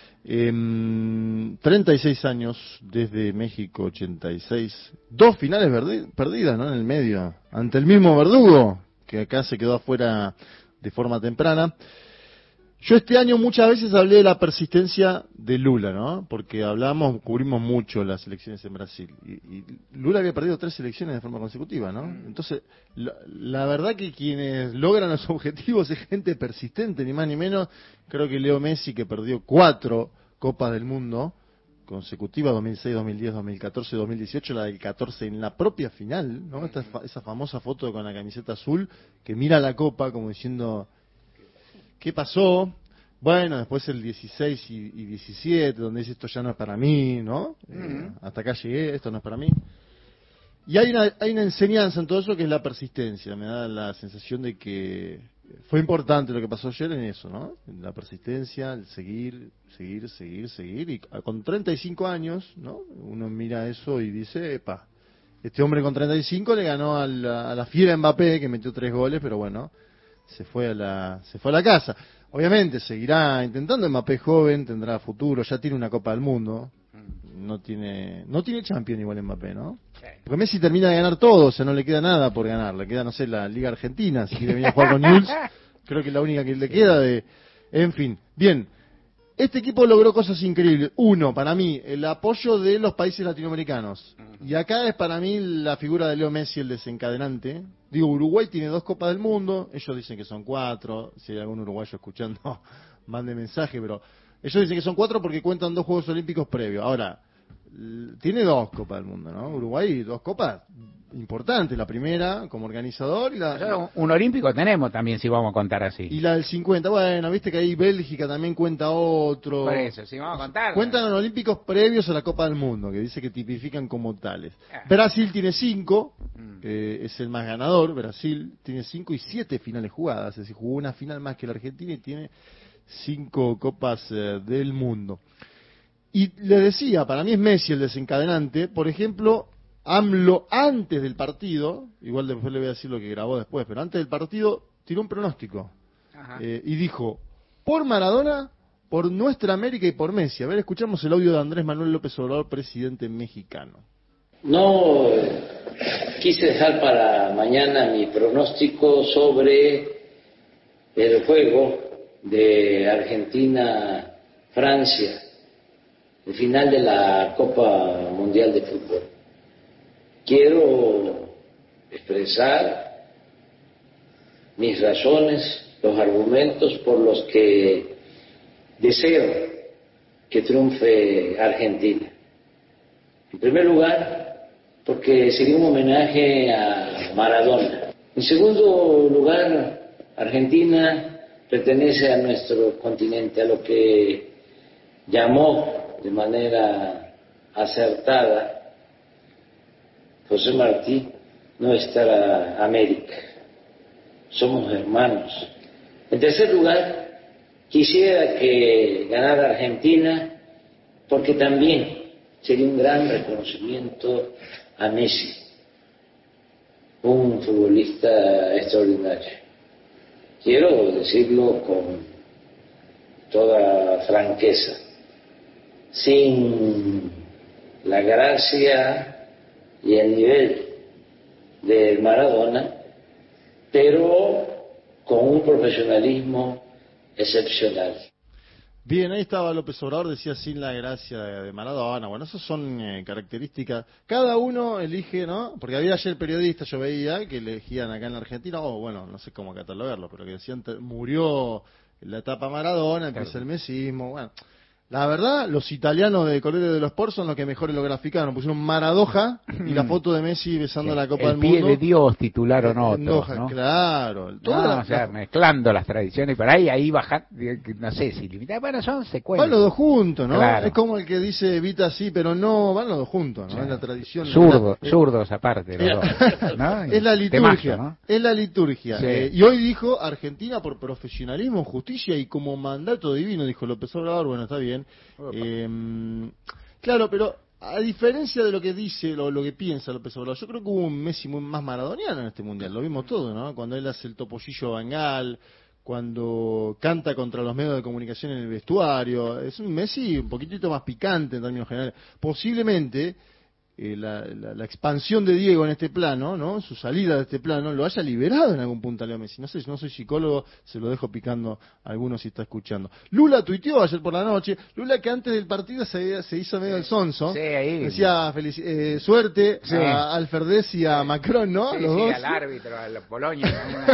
36 años desde México 86, 2 finales perdidas, ¿no? En el medio, ante el mismo verdugo, que acá se quedó afuera de forma temprana. Yo este año muchas veces hablé de la persistencia de Lula, ¿no? Porque cubrimos mucho las elecciones en Brasil. Y Lula había perdido 3 elecciones de forma consecutiva, ¿no? Entonces, la verdad que quienes logran los objetivos es gente persistente, ni más ni menos. Creo que Leo Messi, que perdió 4 Copas del Mundo consecutivas, 2006, 2010, 2014, 2018, la del 14 en la propia final, ¿no? Esa famosa foto con la camiseta azul, que mira la copa como diciendo... ¿Qué pasó? Bueno, después el 16 y 17, donde dice esto ya no es para mí, ¿no? Hasta acá llegué, esto no es para mí. Y hay una enseñanza en todo eso que es la persistencia. Me da la sensación de que fue importante lo que pasó ayer en eso, ¿no? La persistencia, el seguir. Y con 35 años, ¿no? Uno mira eso y dice, epa, este hombre con 35 le ganó a la fiera Mbappé, que metió 3 goles, pero bueno... Se fue a la casa. Obviamente seguirá intentando. Mbappé joven, tendrá futuro, ya tiene una Copa del Mundo. No tiene Champions igual Mbappé, ¿no? Porque Messi termina de ganar todo, o sea, no le queda nada por ganar. Le queda, no sé, la Liga Argentina, si quiere venir a jugar con Newell's. Creo que es la única que le queda en fin. Bien. Este equipo logró cosas increíbles. Uno, para mí, el apoyo de los países latinoamericanos. Y acá es para mí la figura de Leo Messi el desencadenante. Digo, Uruguay tiene 2 Copas del Mundo, ellos dicen que son 4. Si hay algún uruguayo escuchando, mande mensaje, pero ellos dicen que son 4 porque cuentan 2 Juegos Olímpicos previos. Ahora, tiene 2 Copas del Mundo, ¿no? Uruguay, 2 copas importantes. La primera como organizador y un olímpico tenemos también, si vamos a contar así. Y la del 50, bueno, viste que ahí Bélgica también cuenta otro. Por eso, si vamos a contar. Cuentan los olímpicos previos a la Copa del Mundo, que dice que tipifican como tales. Brasil tiene 5, es el más ganador. Brasil tiene 5 y 7 finales jugadas, es decir, jugó una final más que la Argentina y tiene 5 Copas del Mundo. Y le decía, para mí es Messi el desencadenante. Por ejemplo, AMLO antes del partido, igual después le voy a decir lo que grabó después, pero antes del partido tiró un pronóstico y dijo, por Maradona, por nuestra América y por Messi. A ver, escuchamos el audio de Andrés Manuel López Obrador, presidente mexicano. No quise dejar para mañana mi pronóstico sobre el juego de Argentina-Francia, el final de la Copa Mundial de Fútbol. Quiero expresar mis razones, los argumentos por los que deseo que triunfe Argentina. En primer lugar, porque sería un homenaje a Maradona. En segundo lugar, Argentina pertenece a nuestro continente, a lo que llamó de manera acertada José Martí, nuestra América. Somos hermanos. En tercer lugar, quisiera que ganara Argentina porque también sería un gran reconocimiento a Messi, un futbolista extraordinario. Quiero decirlo con toda franqueza, sin la gracia y el nivel de Maradona, pero con un profesionalismo excepcional. Bien, ahí estaba López Obrador, decía sin la gracia de Maradona. Bueno, esas son características. Cada uno elige, ¿no? Porque había ayer periodistas, yo veía, que elegían acá en la Argentina, bueno, no sé cómo catalogarlo, pero que decían, murió en la etapa Maradona, empieza el mesismo, bueno. La verdad, los italianos de Corriere dello Sport son los que mejor lo graficaron. Pusieron Maradoja y la foto de Messi besando la Copa del Mundo. El pie de Dios titularon otros, ¿no? Claro. O sea, mezclando las tradiciones, pero ahí bajan, no sé si limitar, bueno, son secuencias. Van los dos juntos, ¿no? Claro. Es como el que dice Evita sí, pero no, van los dos juntos, ¿no? Sí. Es la tradición. Zurdos aparte, los dos, ¿no? Es la liturgia, ¿no? Es la liturgia. Sí. Y hoy dijo Argentina por profesionalismo, justicia y como mandato divino, dijo López Obrador, bueno, está bien. Claro, pero a diferencia de lo que dice, lo que piensa López Obrador, yo creo que hubo un Messi más maradoniano en este mundial, lo vimos todo, ¿no? Cuando él hace el topollillo Bangal, cuando canta contra los medios de comunicación en el vestuario, es un Messi un poquitito más picante en términos generales. Posiblemente la expansión de Diego en este plano, ¿no? Su salida de este plano lo haya liberado en algún punto a Leo Messi. No sé, no soy psicólogo, se lo dejo picando a algunos si está escuchando. Lula tuiteó ayer por la noche, Lula que antes del partido se hizo medio el sonso. Sí, ahí. Decía suerte a Alferdez y a Macron, ¿no? Sí, los dos. Al árbitro, a la Polonia.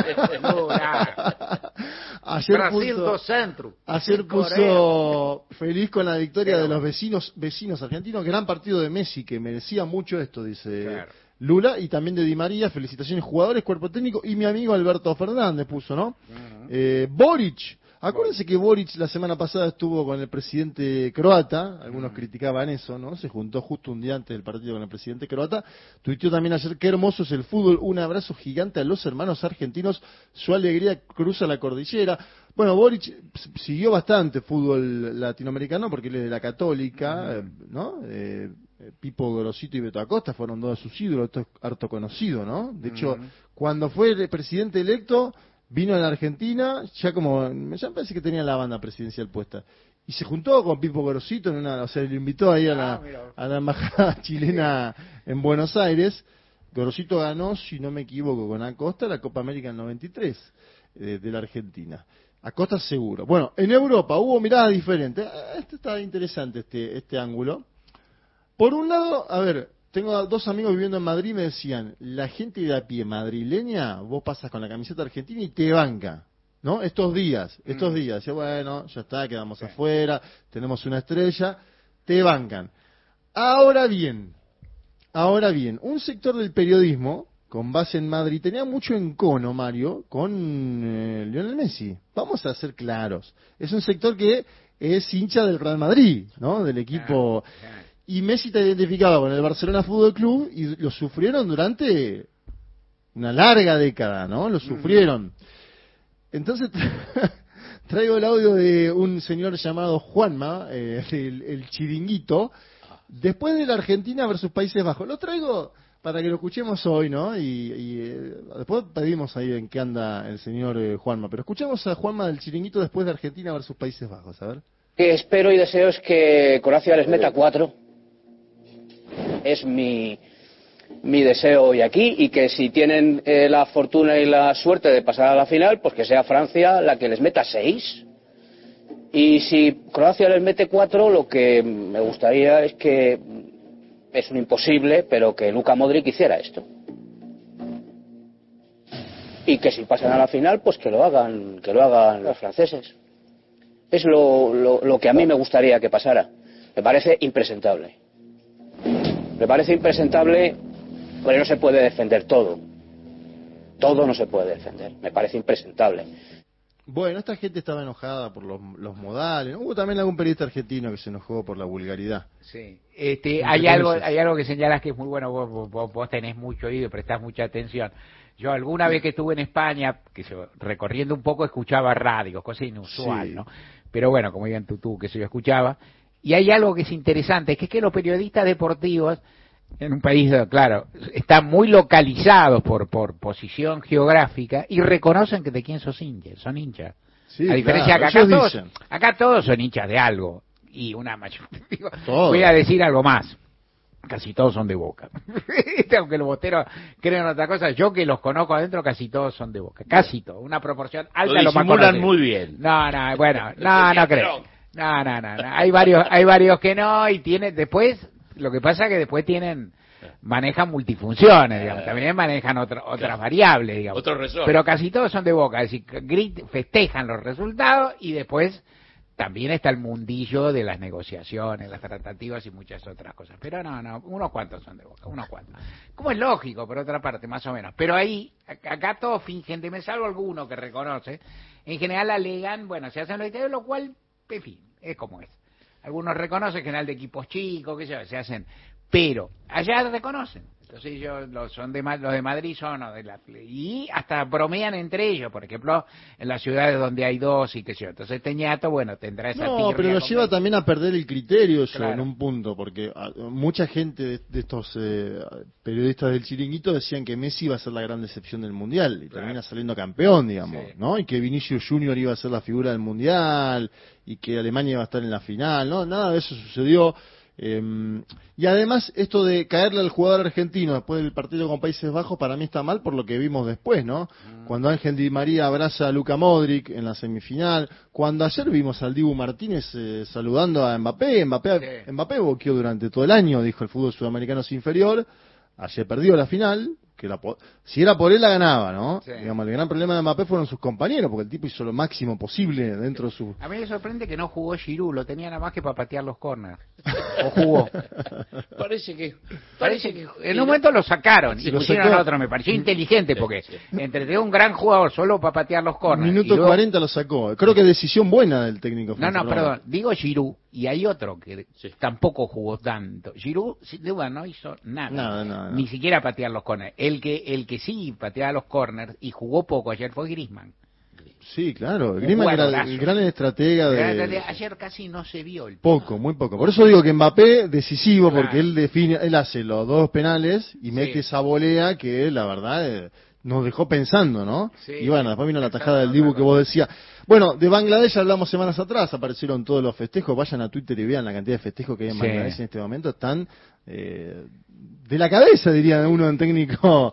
Ayer puso feliz con la victoria de los vecinos argentinos. Gran partido de Messi que merecía mucho esto, dice Lula, y también de Di María. Felicitaciones jugadores, cuerpo técnico, y mi amigo Alberto Fernández puso, ¿no? Boric, acuérdense que Boric la semana pasada estuvo con el presidente croata, algunos criticaban eso, ¿no? Se juntó justo un día antes del partido con el presidente croata. Tuiteó también ayer, qué hermoso es el fútbol, un abrazo gigante a los hermanos argentinos, su alegría cruza la cordillera. Bueno, Boric siguió bastante fútbol latinoamericano porque él es de la Católica, ¿no? Pipo Gorosito y Beto Acosta fueron dos de sus ídolos, esto es harto conocido, ¿no? De hecho, cuando fue el presidente electo, vino a la Argentina, ya me parece que tenía la banda presidencial puesta, y se juntó con Pipo Gorosito o sea, le invitó ahí a la embajada chilena en Buenos Aires. Gorosito ganó, si no me equivoco, con Acosta la Copa América en 93 de la Argentina. Acosta seguro. Bueno, en Europa hubo miradas diferentes. Este está interesante, este ángulo. Por un lado, a ver, tengo dos amigos viviendo en Madrid, me decían, la gente de a pie madrileña, vos pasas con la camiseta argentina y te banca, ¿no? Estos días, decía, bueno, ya está, quedamos afuera, tenemos una estrella, te bancan. Ahora bien, un sector del periodismo, con base en Madrid, tenía mucho encono, Mario, con Lionel Messi. Vamos a ser claros. Es un sector que es hincha del Real Madrid, ¿no? Del equipo. Y Messi está identificado con el Barcelona Fútbol Club y lo sufrieron durante una larga década, ¿no? Lo sufrieron. Entonces traigo el audio de un señor llamado Juanma, el Chiringuito, después de la Argentina versus Países Bajos. Lo traigo para que lo escuchemos hoy, ¿no? Y después pedimos ahí en qué anda el señor Juanma. Pero escuchemos a Juanma del Chiringuito después de Argentina versus Países Bajos, a ver. Que espero y deseo es que Croacia les meta 4. Es mi deseo hoy aquí, y que si tienen la fortuna y la suerte de pasar a la final, pues que sea Francia la que les meta 6. Y si Croacia les mete 4, lo que me gustaría es que, es un imposible, pero que Luka Modric hiciera esto. Y que si pasan a la final, pues que lo hagan los franceses. Es lo que a mí me gustaría que pasara. Me parece impresentable. Porque no se puede defender todo. Todo no se puede defender. Me parece impresentable. Bueno, esta gente estaba enojada por los modales. Hubo también algún periodista argentino que se enojó por la vulgaridad. Sí. Hay algo que señalas que es muy bueno. Vos tenés mucho oído, prestás mucha atención. Yo alguna vez que estuve en España, recorriendo un poco, escuchaba radios, cosa inusual, sí, ¿no? Pero bueno, como digan tú, que se yo escuchaba. Y hay algo que es interesante, que es que los periodistas deportivos, en un país, claro, están muy localizados por posición geográfica y reconocen que de quién son hinchas. Sí, A diferencia claro, que ellos acá todos son hinchas de algo. Y una mayor... Todos. Voy a decir algo más. Casi todos son de Boca. Aunque los boteros crean otra cosa, yo que los conozco adentro, casi todos son de Boca. Casi todos. Una proporción alta. Lo disimulan muy bien. No, bueno, no creo. No. Hay varios que no, y después, lo que pasa es que después manejan multifunciones, digamos, también manejan otras variables, digamos. Otros resortes. Pero casi todos son de Boca, es decir, festejan los resultados y después también está el mundillo de las negociaciones, las tratativas y muchas otras cosas. Pero no, unos cuantos son de Boca, unos cuantos. Como es lógico, por otra parte, más o menos. Pero ahí, acá todos fingen, me salvo alguno que reconoce, en general alegan, bueno, se hacen los italianos, lo cual, en fin, es como es. Algunos reconocen, en general de equipos chicos, que se hacen, pero allá reconocen. Entonces los de Madrid son y hasta bromean entre ellos, por ejemplo, en las ciudades donde hay dos y qué sé yo. Entonces Teñato, bueno, tendrá esa tirria. Pero lo lleva también a perder el criterio eso, claro, en un punto, porque mucha gente de estos periodistas del Chiringuito decían que Messi iba a ser la gran decepción del Mundial y termina saliendo campeón, digamos, sí, ¿no? Y que Vinicius Junior iba a ser la figura del Mundial y que Alemania iba a estar en la final, ¿no? Nada de eso sucedió. Y además esto de caerle al jugador argentino después del partido con Países Bajos para mí está mal por lo que vimos después, ¿no? Cuando Ángel Di María abraza a Luka Modric en la semifinal, cuando ayer vimos al Dibu Martínez saludando a Mbappé boqueó durante todo el año, dijo el fútbol sudamericano es inferior, ayer perdió la final, que si era por él la ganaba, ¿no? Sí. Digamos, el gran problema de Mbappé fueron sus compañeros, porque el tipo hizo lo máximo posible dentro de su... A mí me sorprende que no jugó Giroud, lo tenía nada más que para patear los corners. ¿O jugó? Parece que en un momento lo sacaron y pusieron a otro, me pareció inteligente, porque entre un gran jugador solo para patear los corners. Minuto luego... 40 lo sacó. Creo que decisión buena del técnico. Perdón, digo Giroud, y hay otro que tampoco jugó tanto. Giroud, sin duda, no hizo nada. Ni siquiera patear los corners. El que sí pateaba los corners y jugó poco ayer fue Griezmann. Sí, claro. Griezmann era el gran estratega de... Ayer casi no se vio el... Muy poco. Por eso digo que Mbappé decisivo, claro, porque él hace los dos penales y mete esa volea que la verdad nos dejó pensando, ¿no? Sí, y bueno, después vino la tajada del Dibu que vos decías. Bueno, de Bangladesh hablamos semanas atrás, aparecieron todos los festejos, vayan a Twitter y vean la cantidad de festejos que hay en Bangladesh en este momento, están de la cabeza, diría uno en técnico,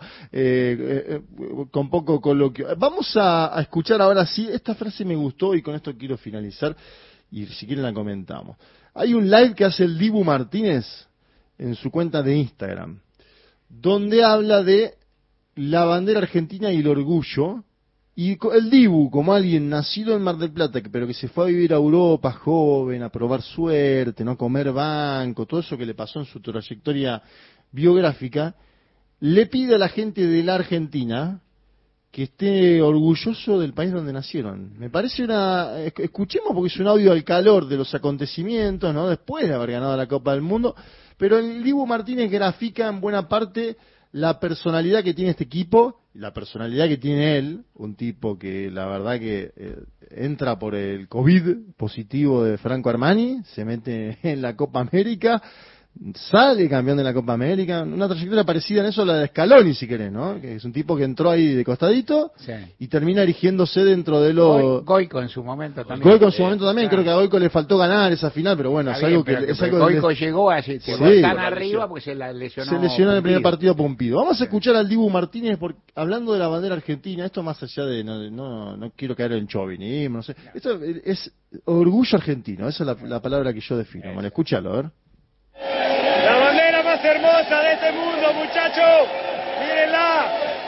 con poco coloquio. Vamos a escuchar ahora sí, esta frase me gustó y con esto quiero finalizar y si quieren la comentamos. Hay un live que hace el Dibu Martínez en su cuenta de Instagram, donde habla de la bandera argentina y el orgullo, y el Dibu, como alguien nacido en Mar del Plata, pero que se fue a vivir a Europa joven, a probar suerte, no comer banco, todo eso que le pasó en su trayectoria biográfica, le pide a la gente de la Argentina que esté orgulloso del país donde nacieron. Me parece escuchemos porque es un audio al calor de los acontecimientos, ¿no? Después de haber ganado la Copa del Mundo, pero el Dibu Martínez grafica en buena parte la personalidad que tiene este equipo, la personalidad que tiene él, un tipo que la verdad que entra por el COVID positivo de Franco Armani, se mete en la Copa América, sale campeón de la Copa América, una trayectoria parecida en eso a la de Scaloni, si querés, ¿no? Que es un tipo que entró ahí de costadito y termina erigiéndose dentro de los... Goico en su momento también. Goico en su momento también, creo que a Goico le faltó ganar esa final, pero bueno, es algo que... Goico llegó tan arriba porque se lesionó. Se lesionó en el primer partido a Pompido. Vamos a escuchar al Dibu Martínez hablando de la bandera argentina, esto más allá de... No quiero caer en chauvinismo, no sé. Esto es orgullo argentino, esa es la palabra que yo defino. Vale, escúchalo, a ver. La bandera más hermosa de este mundo, muchachos, mírenla.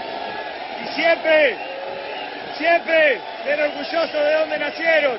Y siempre ser orgullosos de donde nacieron.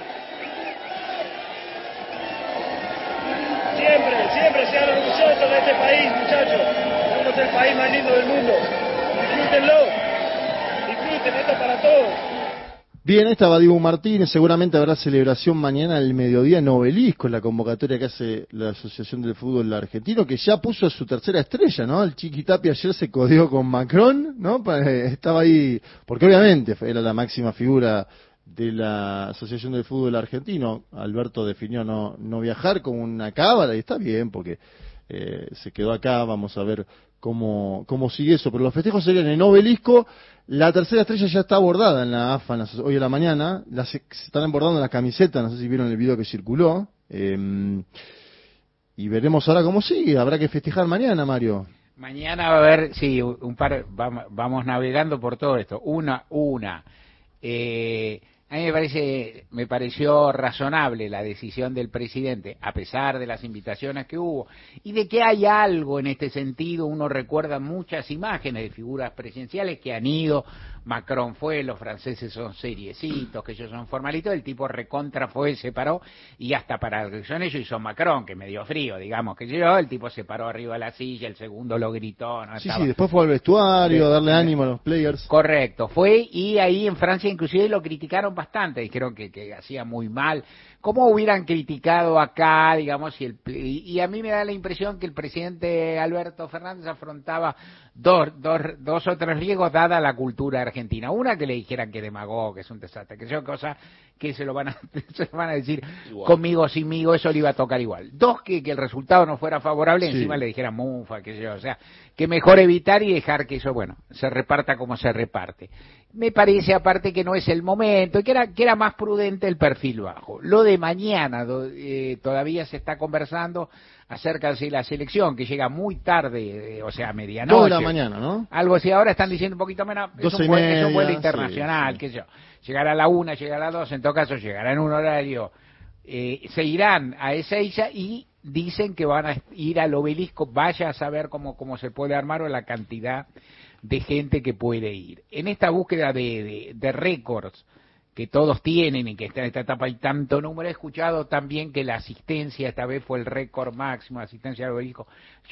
Siempre sean orgullosos de este país, muchachos. Somos el país más lindo del mundo. Disfrútenlo. Disfruten, esto para todos. Bien, estaba Dibu Martínez, seguramente habrá celebración mañana al mediodía en Obelisco, en la convocatoria que hace la Asociación del Fútbol Argentino, que ya puso a su tercera estrella, ¿no? El Chiqui Tapia ayer se codeó con Macron, ¿no? Estaba ahí, porque obviamente era la máxima figura de la Asociación del Fútbol Argentino. Alberto definió no viajar como una cábala, y está bien, porque se quedó acá. Vamos a ver cómo sigue eso. Pero los festejos serían en Obelisco. La tercera estrella ya está bordada en la AFA hoy a la mañana. Se están bordando las camisetas, no sé si vieron el video que circuló. Y veremos ahora cómo sigue. Habrá que festejar mañana, Mario. Mañana va a haber, sí, vamos navegando por todo esto. A mí me pareció razonable la decisión del presidente, a pesar de las invitaciones que hubo, y de que hay algo en este sentido. Uno recuerda muchas imágenes de figuras presidenciales que han ido. Macron fue, los franceses son seriecitos, que ellos son formalitos, el tipo recontra fue, se paró, y hasta para la elección ellos hizo Macron, que me dio frío, digamos, que yo, el tipo se paró arriba de la silla, el segundo lo gritó. ¿No? Sí, después fue al vestuario, a darle ánimo a los players. Correcto, fue, y ahí en Francia inclusive lo criticaron bastante, dijeron que hacía muy mal. ¿Cómo hubieran criticado acá, digamos, y a mí me da la impresión que el presidente Alberto Fernández afrontaba dos o tres riesgos dada la cultura argentina? Una, que le dijeran que demagogo, que es un desastre, que son cosas que se lo van a decir igual. Conmigo, sinmigo, eso le iba a tocar igual. Dos, que el resultado no fuera favorable, sí. Encima le dijeran mufa, que yo, o sea, que mejor evitar y dejar que eso, bueno, se reparta como se reparte. Me parece aparte que no es el momento, y que era más prudente el perfil bajo. Lo de mañana, todavía se está conversando acerca de la selección, que llega muy tarde, o sea, a medianoche. 2 de la mañana, ¿no? Algo así, ahora están diciendo un poquito menos, es un vuelo internacional, sí. qué sé yo. Llegará a la 1, llegará a las 2, en todo caso llegará en un horario, se irán a Ezeiza y dicen que van a ir al Obelisco. Vaya a saber cómo se puede armar o la cantidad de gente que puede ir. En esta búsqueda de récords que todos tienen y que está en esta etapa hay tanto número, he escuchado también que la asistencia esta vez fue el récord máximo de asistencia al Obelisco.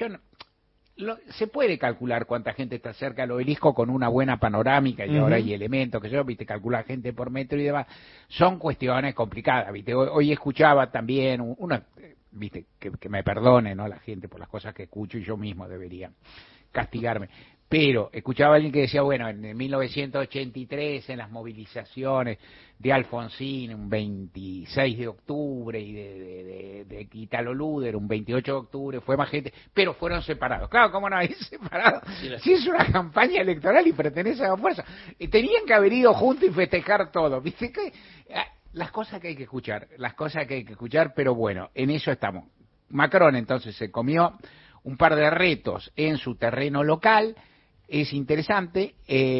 Se puede calcular cuánta gente está cerca del Obelisco con una buena panorámica, y ahora hay elementos que viste, calcular gente por metro y demás. Son cuestiones complicadas, viste. Hoy escuchaba también viste, que me perdone, ¿no?, la gente por las cosas que escucho, y yo mismo debería castigarme. Pero escuchaba a alguien que decía, bueno, en 1983, en las movilizaciones de Alfonsín, un 26 de octubre, y de Italo Luder, un 28 de octubre, fue más gente, pero fueron separados. Claro, ¿cómo no hay separados? Si es una campaña electoral y pertenece a la fuerza. Tenían que haber ido juntos y festejar todo, ¿viste? Las cosas que hay que escuchar, pero bueno, en eso estamos. Macron entonces se comió un par de retos en su terreno local. Es interesante,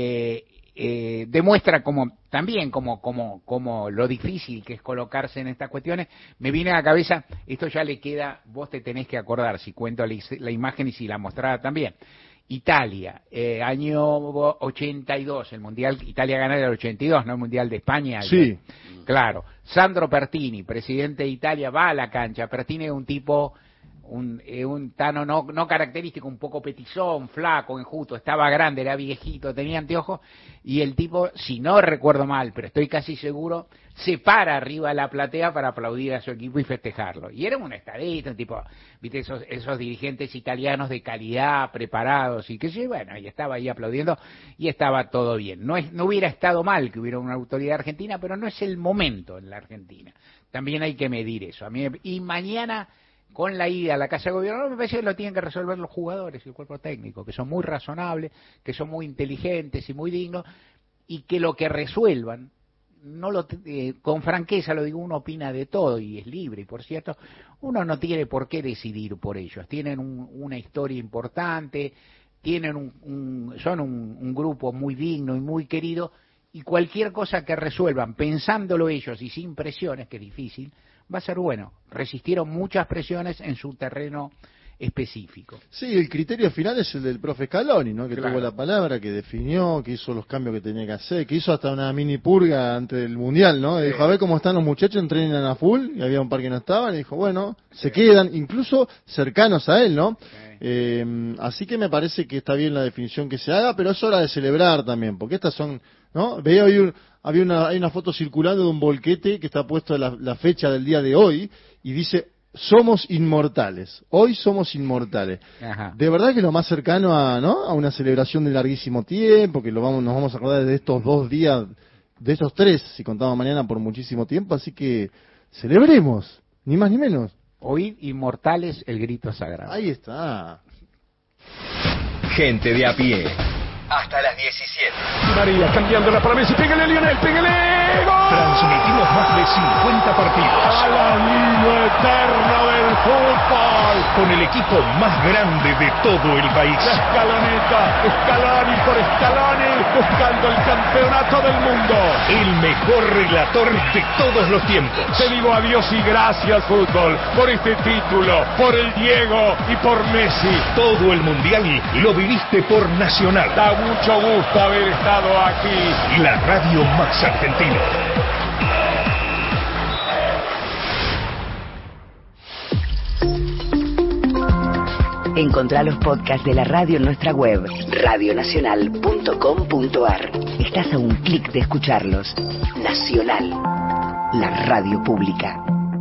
demuestra también como lo difícil que es colocarse en estas cuestiones. Me viene a la cabeza, esto ya le queda, vos te tenés que acordar si cuento la imagen y si la mostraba también. Italia, año 82, el Mundial, Italia gana el 82, ¿no? El Mundial de España. Sí. Claro. Sandro Pertini, presidente de Italia, va a la cancha. Pertini es un tipo, un tano no característico, un poco petizón, flaco, enjuto, estaba grande, era viejito, tenía anteojos, y el tipo, si no recuerdo mal, pero estoy casi seguro, se para arriba de la platea para aplaudir a su equipo y festejarlo. Y era un estadista, un tipo, viste, esos dirigentes italianos de calidad, preparados, y que sí, bueno, y estaba ahí aplaudiendo, y estaba todo bien. No hubiera estado mal que hubiera una autoridad argentina, pero no es el momento en la Argentina. También hay que medir eso. Y mañana, con la ida a la Casa de Gobierno, me parece que lo tienen que resolver los jugadores y el cuerpo técnico, que son muy razonables, que son muy inteligentes y muy dignos, y que lo que resuelvan, con franqueza lo digo, uno opina de todo y es libre, y por cierto, uno no tiene por qué decidir por ellos. Tienen una historia importante, son un grupo muy digno y muy querido, y cualquier cosa que resuelvan pensándolo ellos y sin presiones, que es difícil, va a ser bueno. Resistieron muchas presiones en su terreno específico. Sí, el criterio final es el del profe Scaloni, ¿no? Que claro, tuvo la palabra, que definió, que hizo los cambios que tenía que hacer, que hizo hasta una mini purga antes del Mundial, ¿no? Sí. Dijo, a ver cómo están los muchachos, entrenan a full, y había un par que no estaban, y dijo, bueno, se quedan, incluso cercanos a él, ¿no? Así que me parece que está bien la definición que se haga, pero es hora de celebrar también, porque estas son, ¿no? Veo hay una foto circulando de un volquete que está puesto la fecha del día de hoy, y dice, somos inmortales, hoy somos inmortales. Ajá. De verdad que es lo más cercano a una celebración de larguísimo tiempo, que nos vamos a acordar de estos 2 días de esos 3, si contamos mañana, por muchísimo tiempo, así que celebremos, ni más ni menos. Oíd inmortales el grito sagrado. Ahí está. Gente de a pie. Hasta las 17. María cambiándola para Messi. Pégale, Lionel, pégale. ¡Gol! Transmitimos más de 50 partidos. A la línea eterna del fútbol. Con el equipo más grande de todo el país. La escaloneta, Scaloni por Scaloni, buscando el campeonato del mundo. El mejor relator de todos los tiempos. Te digo adiós y gracias, fútbol, por este título, por el Diego y por Messi. Todo el mundial lo viviste por Nacional. Da mucho gusto haber estado aquí. La radio más argentina. Encontrá los podcasts de la radio en nuestra web, radionacional.com.ar. Estás a un clic de escucharlos. Nacional, la radio pública.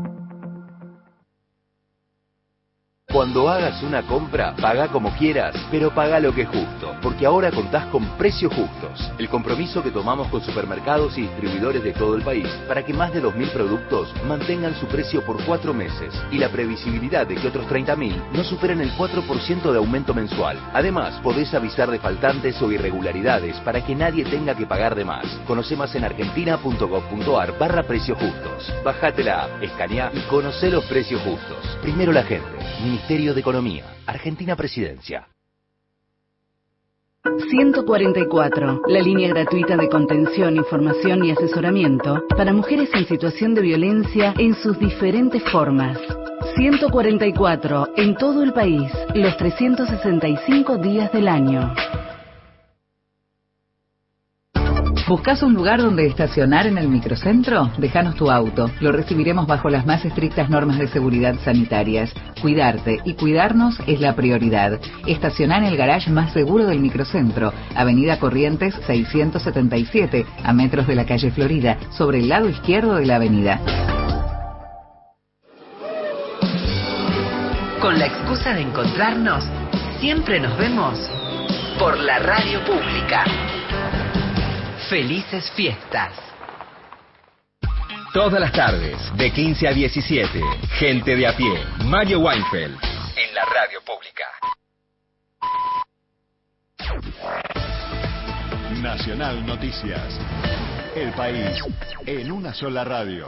Cuando hagas una compra, paga como quieras, pero paga lo que es justo, porque ahora contás con Precios Justos, el compromiso que tomamos con supermercados y distribuidores de todo el país para que más de 2.000 productos mantengan su precio por 4 meses y la previsibilidad de que otros 30.000 no superen el 4% de aumento mensual. Además, podés avisar de faltantes o irregularidades para que nadie tenga que pagar de más. Conoce más en argentina.gov.ar/precios justos. Bajate la app, escaneá y conocé los precios justos. Primero la gente. Ministerio de Economía, Argentina Presidencia. 144, la línea gratuita de contención, información y asesoramiento para mujeres en situación de violencia en sus diferentes formas. 144, en todo el país, los 365 días del año. ¿Buscas un lugar donde estacionar en el microcentro? Déjanos tu auto. Lo recibiremos bajo las más estrictas normas de seguridad sanitarias. Cuidarte y cuidarnos es la prioridad. Estacioná en el garage más seguro del microcentro, Avenida Corrientes 677, a metros de la calle Florida, sobre el lado izquierdo de la avenida. Con la excusa de encontrarnos, siempre nos vemos por la radio pública. Felices fiestas. Todas las tardes, de 15 a 17, Gente de a pie, Mario Weinfeld, en la radio pública. Nacional Noticias. El país en una sola radio.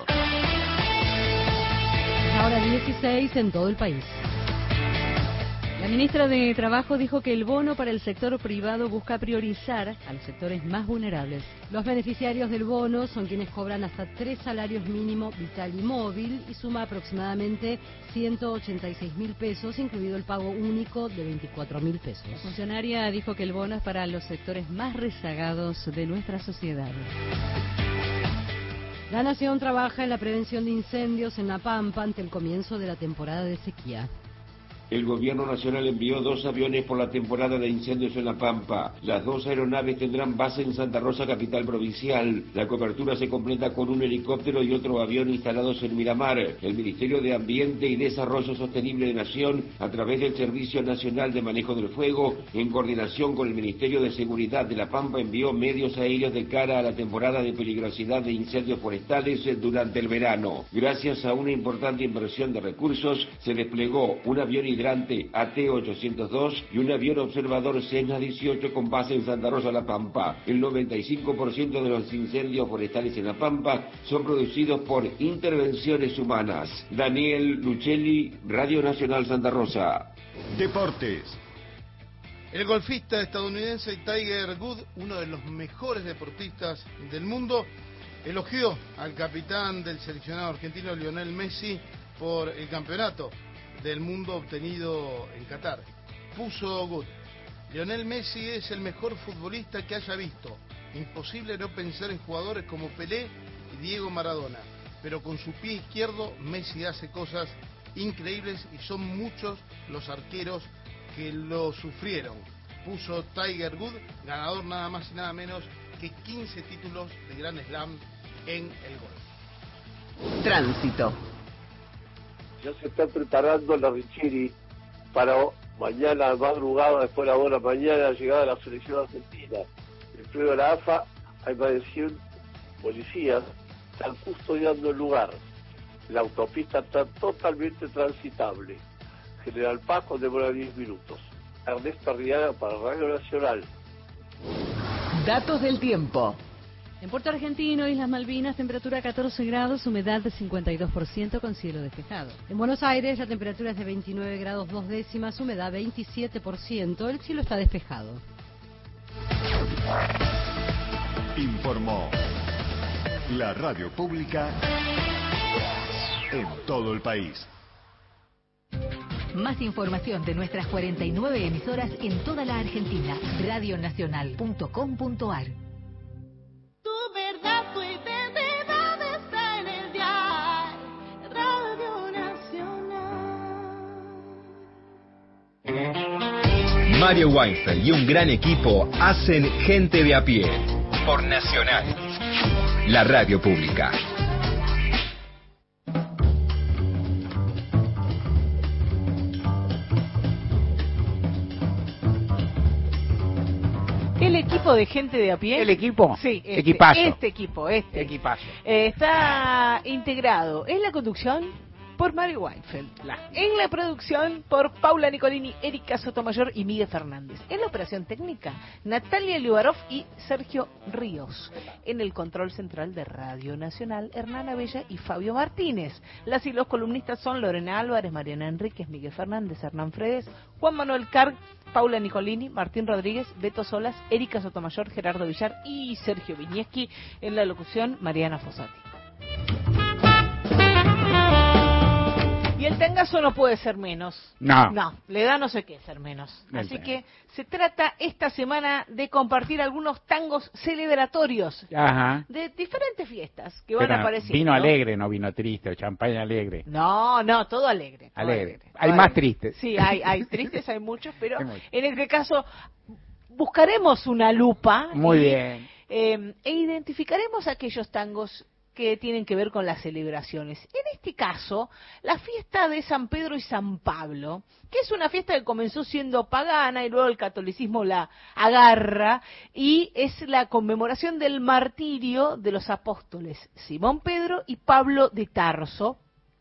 Ahora 16 en todo el país. La ministra de Trabajo dijo que el bono para el sector privado busca priorizar a los sectores más vulnerables. Los beneficiarios del bono son quienes cobran hasta 3 salarios mínimo vital y móvil y suma aproximadamente 186.000 pesos, incluido el pago único de 24.000 pesos. La funcionaria dijo que el bono es para los sectores más rezagados de nuestra sociedad. La Nación trabaja en la prevención de incendios en La Pampa ante el comienzo de la temporada de sequía. El gobierno nacional envió 2 aviones por la temporada de incendios en La Pampa. Las 2 aeronaves tendrán base en Santa Rosa, capital provincial. La cobertura se completa con un helicóptero y otro avión instalados en Miramar. El Ministerio de Ambiente y Desarrollo Sostenible de Nación, a través del Servicio Nacional de Manejo del Fuego, en coordinación con el Ministerio de Seguridad de La Pampa, envió medios aéreos de cara a la temporada de peligrosidad de incendios forestales durante el verano. Gracias a una importante inversión de recursos, se desplegó un avión hidrante AT-802 y un avión observador Cessna 18 con base en Santa Rosa, La Pampa. El 95% de los incendios forestales en La Pampa son producidos por intervenciones humanas. Daniel Luchelli, Radio Nacional Santa Rosa. Deportes. El golfista estadounidense Tiger Woods, uno de los mejores deportistas del mundo, elogió al capitán del seleccionado argentino Lionel Messi por el campeonato del mundo obtenido en Qatar. Puso Good: Lionel Messi es el mejor futbolista que haya visto. Imposible no pensar en jugadores como Pelé y Diego Maradona, pero con su pie izquierdo Messi hace cosas increíbles y son muchos los arqueros que lo sufrieron. Puso Tiger Woods, ganador nada más y nada menos que 15 títulos de Grand Slam en el golf. Tránsito. Ya se está preparando la Richiri para mañana madrugada, después de la hora mañana, llegada a la selección argentina. El frío de la AFA, hay más de 100 policías están custodiando el lugar. La autopista está totalmente transitable. General Paz demora 10 minutos. Ernesto Arriaga para Radio Nacional. Datos del tiempo. En Puerto Argentino, Islas Malvinas, temperatura 14 grados, humedad de 52% con cielo despejado. En Buenos Aires, la temperatura es de 29 grados 2 décimas, humedad 27%, el cielo está despejado. Informó la radio pública en todo el país. Más información de nuestras 49 emisoras en toda la Argentina. Radionacional.com.ar. Tu verdad, tu identidad está en el diario Radio Nacional. Mario Weinfeld y un gran equipo hacen Gente de a Pie por Nacional, la radio pública. El equipo de Gente de a Pie. ¿El equipo? Sí, Equipazo. Equipazo. Equipazo. Está integrado en la conducción por Mario Weinfeld, en la producción por Paula Nicolini, Erika Sotomayor y Miguel Fernández, en la operación técnica Natalia Liubarov y Sergio Ríos, en el control central de Radio Nacional Hernán Abella y Fabio Martínez. Las y los columnistas son Lorena Álvarez, Mariana Enríquez, Miguel Fernández, Hernán Fredes, Juan Manuel Carg, Paula Nicolini, Martín Rodríguez, Beto Solas, Erika Sotomayor, Gerardo Villar y Sergio Viñeski. En la locución, Mariana Fossati. Y el tangazo no puede ser menos. No. No, le da no sé qué ser menos. Así que se trata esta semana de compartir algunos tangos celebratorios. Ajá. De diferentes fiestas que van Pero apareciendo. vino alegre, no vino triste, o champaña alegre. No, todo alegre. Todo Alegre. alegre. Hay más tristes. Sí, hay tristes, hay muchos, pero en este caso buscaremos una lupa. Muy bien. E identificaremos aquellos tangos que tienen que ver con las celebraciones. En este caso, la fiesta de San Pedro y San Pablo, que es una fiesta que comenzó siendo pagana y luego el catolicismo la agarra, y es la conmemoración del martirio de los apóstoles Simón Pedro y Pablo de Tarso.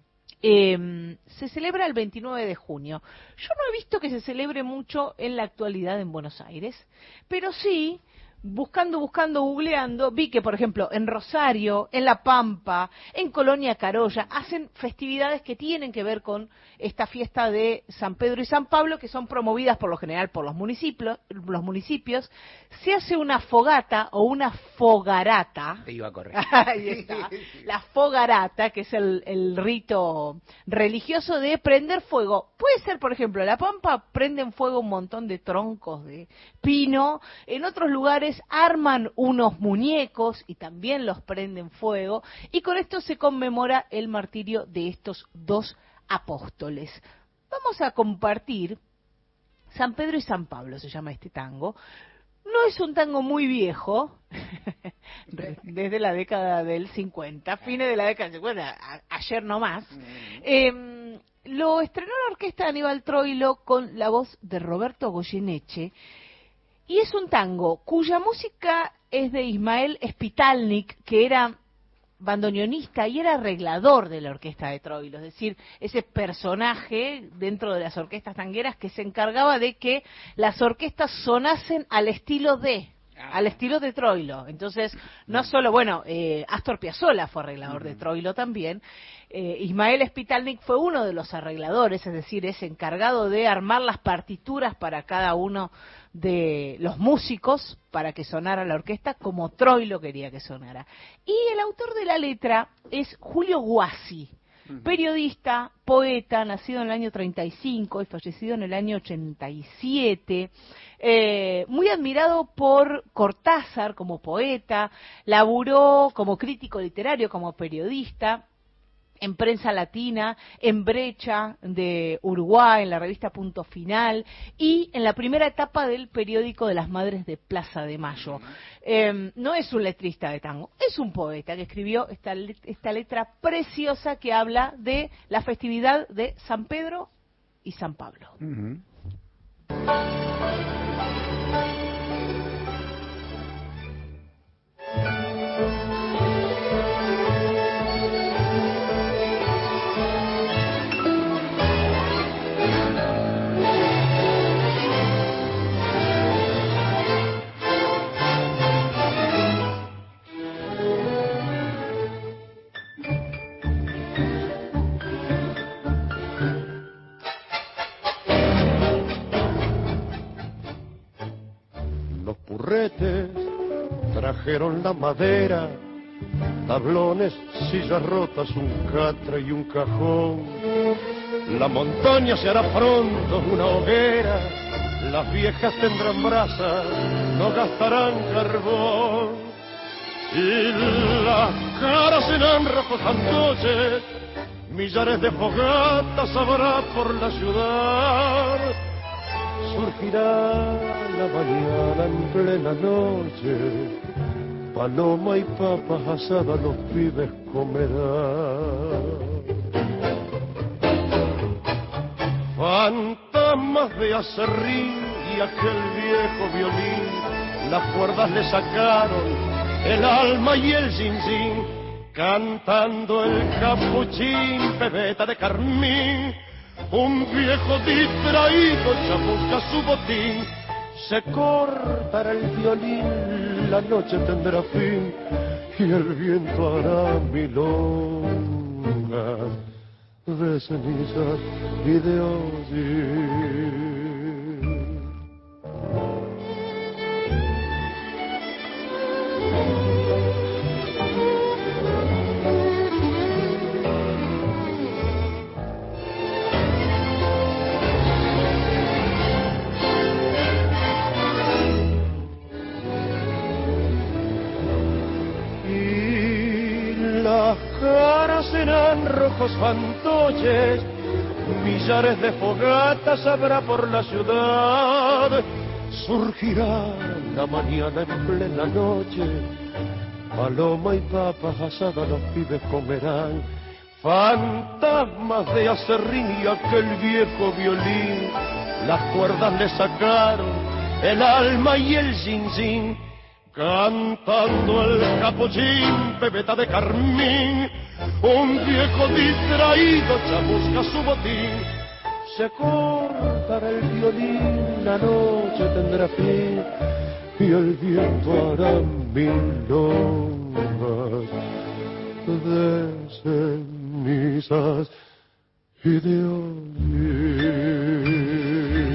Se celebra el 29 de junio. Yo no he visto que se celebre mucho en la actualidad en Buenos Aires, pero sí, buscando, googleando, vi que, por ejemplo, en Rosario, en La Pampa, en Colonia Carolla, hacen festividades que tienen que ver con esta fiesta de San Pedro y San Pablo, que son promovidas por lo general por los municipios. Se hace una fogata o una fogarata. Te iba a correr. Ahí está. La fogarata, que es el rito religioso de prender fuego. Puede ser, por ejemplo, en La Pampa prenden fuego un montón de troncos de pino. En otros lugares arman unos muñecos y también los prenden fuego, y con esto se conmemora el martirio de estos dos apóstoles. Vamos a compartir San Pedro y San Pablo, se llama este tango. No es un tango muy viejo, desde la década del 50, fines de la década del 50, ayer nomás. Lo estrenó la orquesta de Aníbal Troilo con la voz de Roberto Goyeneche. Y es un tango cuya música es de Ismael Spitalnik, que era bandoneonista y era arreglador de la orquesta de Troilo, es decir, ese personaje dentro de las orquestas tangueras que se encargaba de que las orquestas sonasen al estilo de Troilo. Entonces, no solo, Astor Piazzolla fue arreglador de Troilo también. Ismael Spitalnik fue uno de los arregladores, es decir, es encargado de armar las partituras para cada uno de los músicos para que sonara la orquesta como Troilo quería que sonara. Y el autor de la letra es Julio Guassi, periodista, poeta, nacido en el año 35 y fallecido en el año 87, muy admirado por Cortázar como poeta, laburó como crítico literario, como periodista, en Prensa Latina, en Brecha de Uruguay, en la revista Punto Final y en la primera etapa del periódico de las Madres de Plaza de Mayo. No es un letrista de tango, es un poeta que escribió esta letra preciosa que habla de la festividad de San Pedro y San Pablo. churretes, trajeron la madera, tablones, sillas rotas, un catre y un cajón. La montaña se hará pronto una hoguera, las viejas tendrán brasas, no gastarán carbón. Y las caras serán rojos fantoches, millares de fogatas habrá por la ciudad. Surgirá la mañana en plena noche, paloma y papas asadas los pibes comerán. Fantasmas de acerrín y aquel viejo violín, las cuerdas le sacaron el alma y el zinzín, cantando el capuchín, pebeta de carmín. Un viejo distraído chamusca su botín, se cortará el violín, la noche tendrá fin y el viento hará milongas de cenizas y de hollín. Serán rojos fantoches, millares de fogatas habrá por la ciudad. Surgirá la mañana en plena noche, paloma y papas asadas los pibes comerán. Fantasmas de acerrín y aquel viejo violín, las cuerdas le sacaron el alma y el zinzín, cantando el capuchín, pebeta de carmín. Un viejo distraído chamusca su botín, se cortará el violín, la noche tendrá fin y el viento hará milongas de cenizas y de hollín.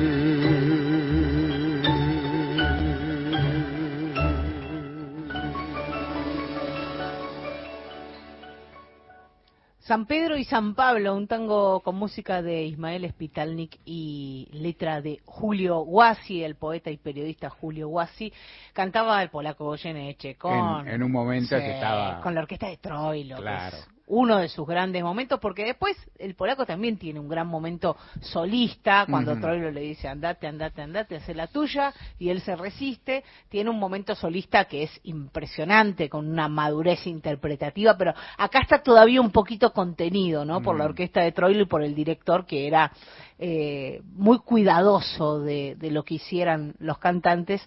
San Pedro y San Pablo, un tango con música de Ismael Spitalnik y letra de Julio Guassi, el poeta y periodista Julio Guassi. Cantaba el polaco Goyeneche en un momento sí, que estaba con la orquesta de Troilo, claro, uno de sus grandes momentos, porque después el polaco también tiene un gran momento solista, cuando Troilo le dice andate, haz la tuya, y él se resiste. Tiene un momento solista que es impresionante, con una madurez interpretativa, pero acá está todavía un poquito contenido, ¿no? Por la orquesta de Troilo y por el director, que era muy cuidadoso de lo que hicieran los cantantes.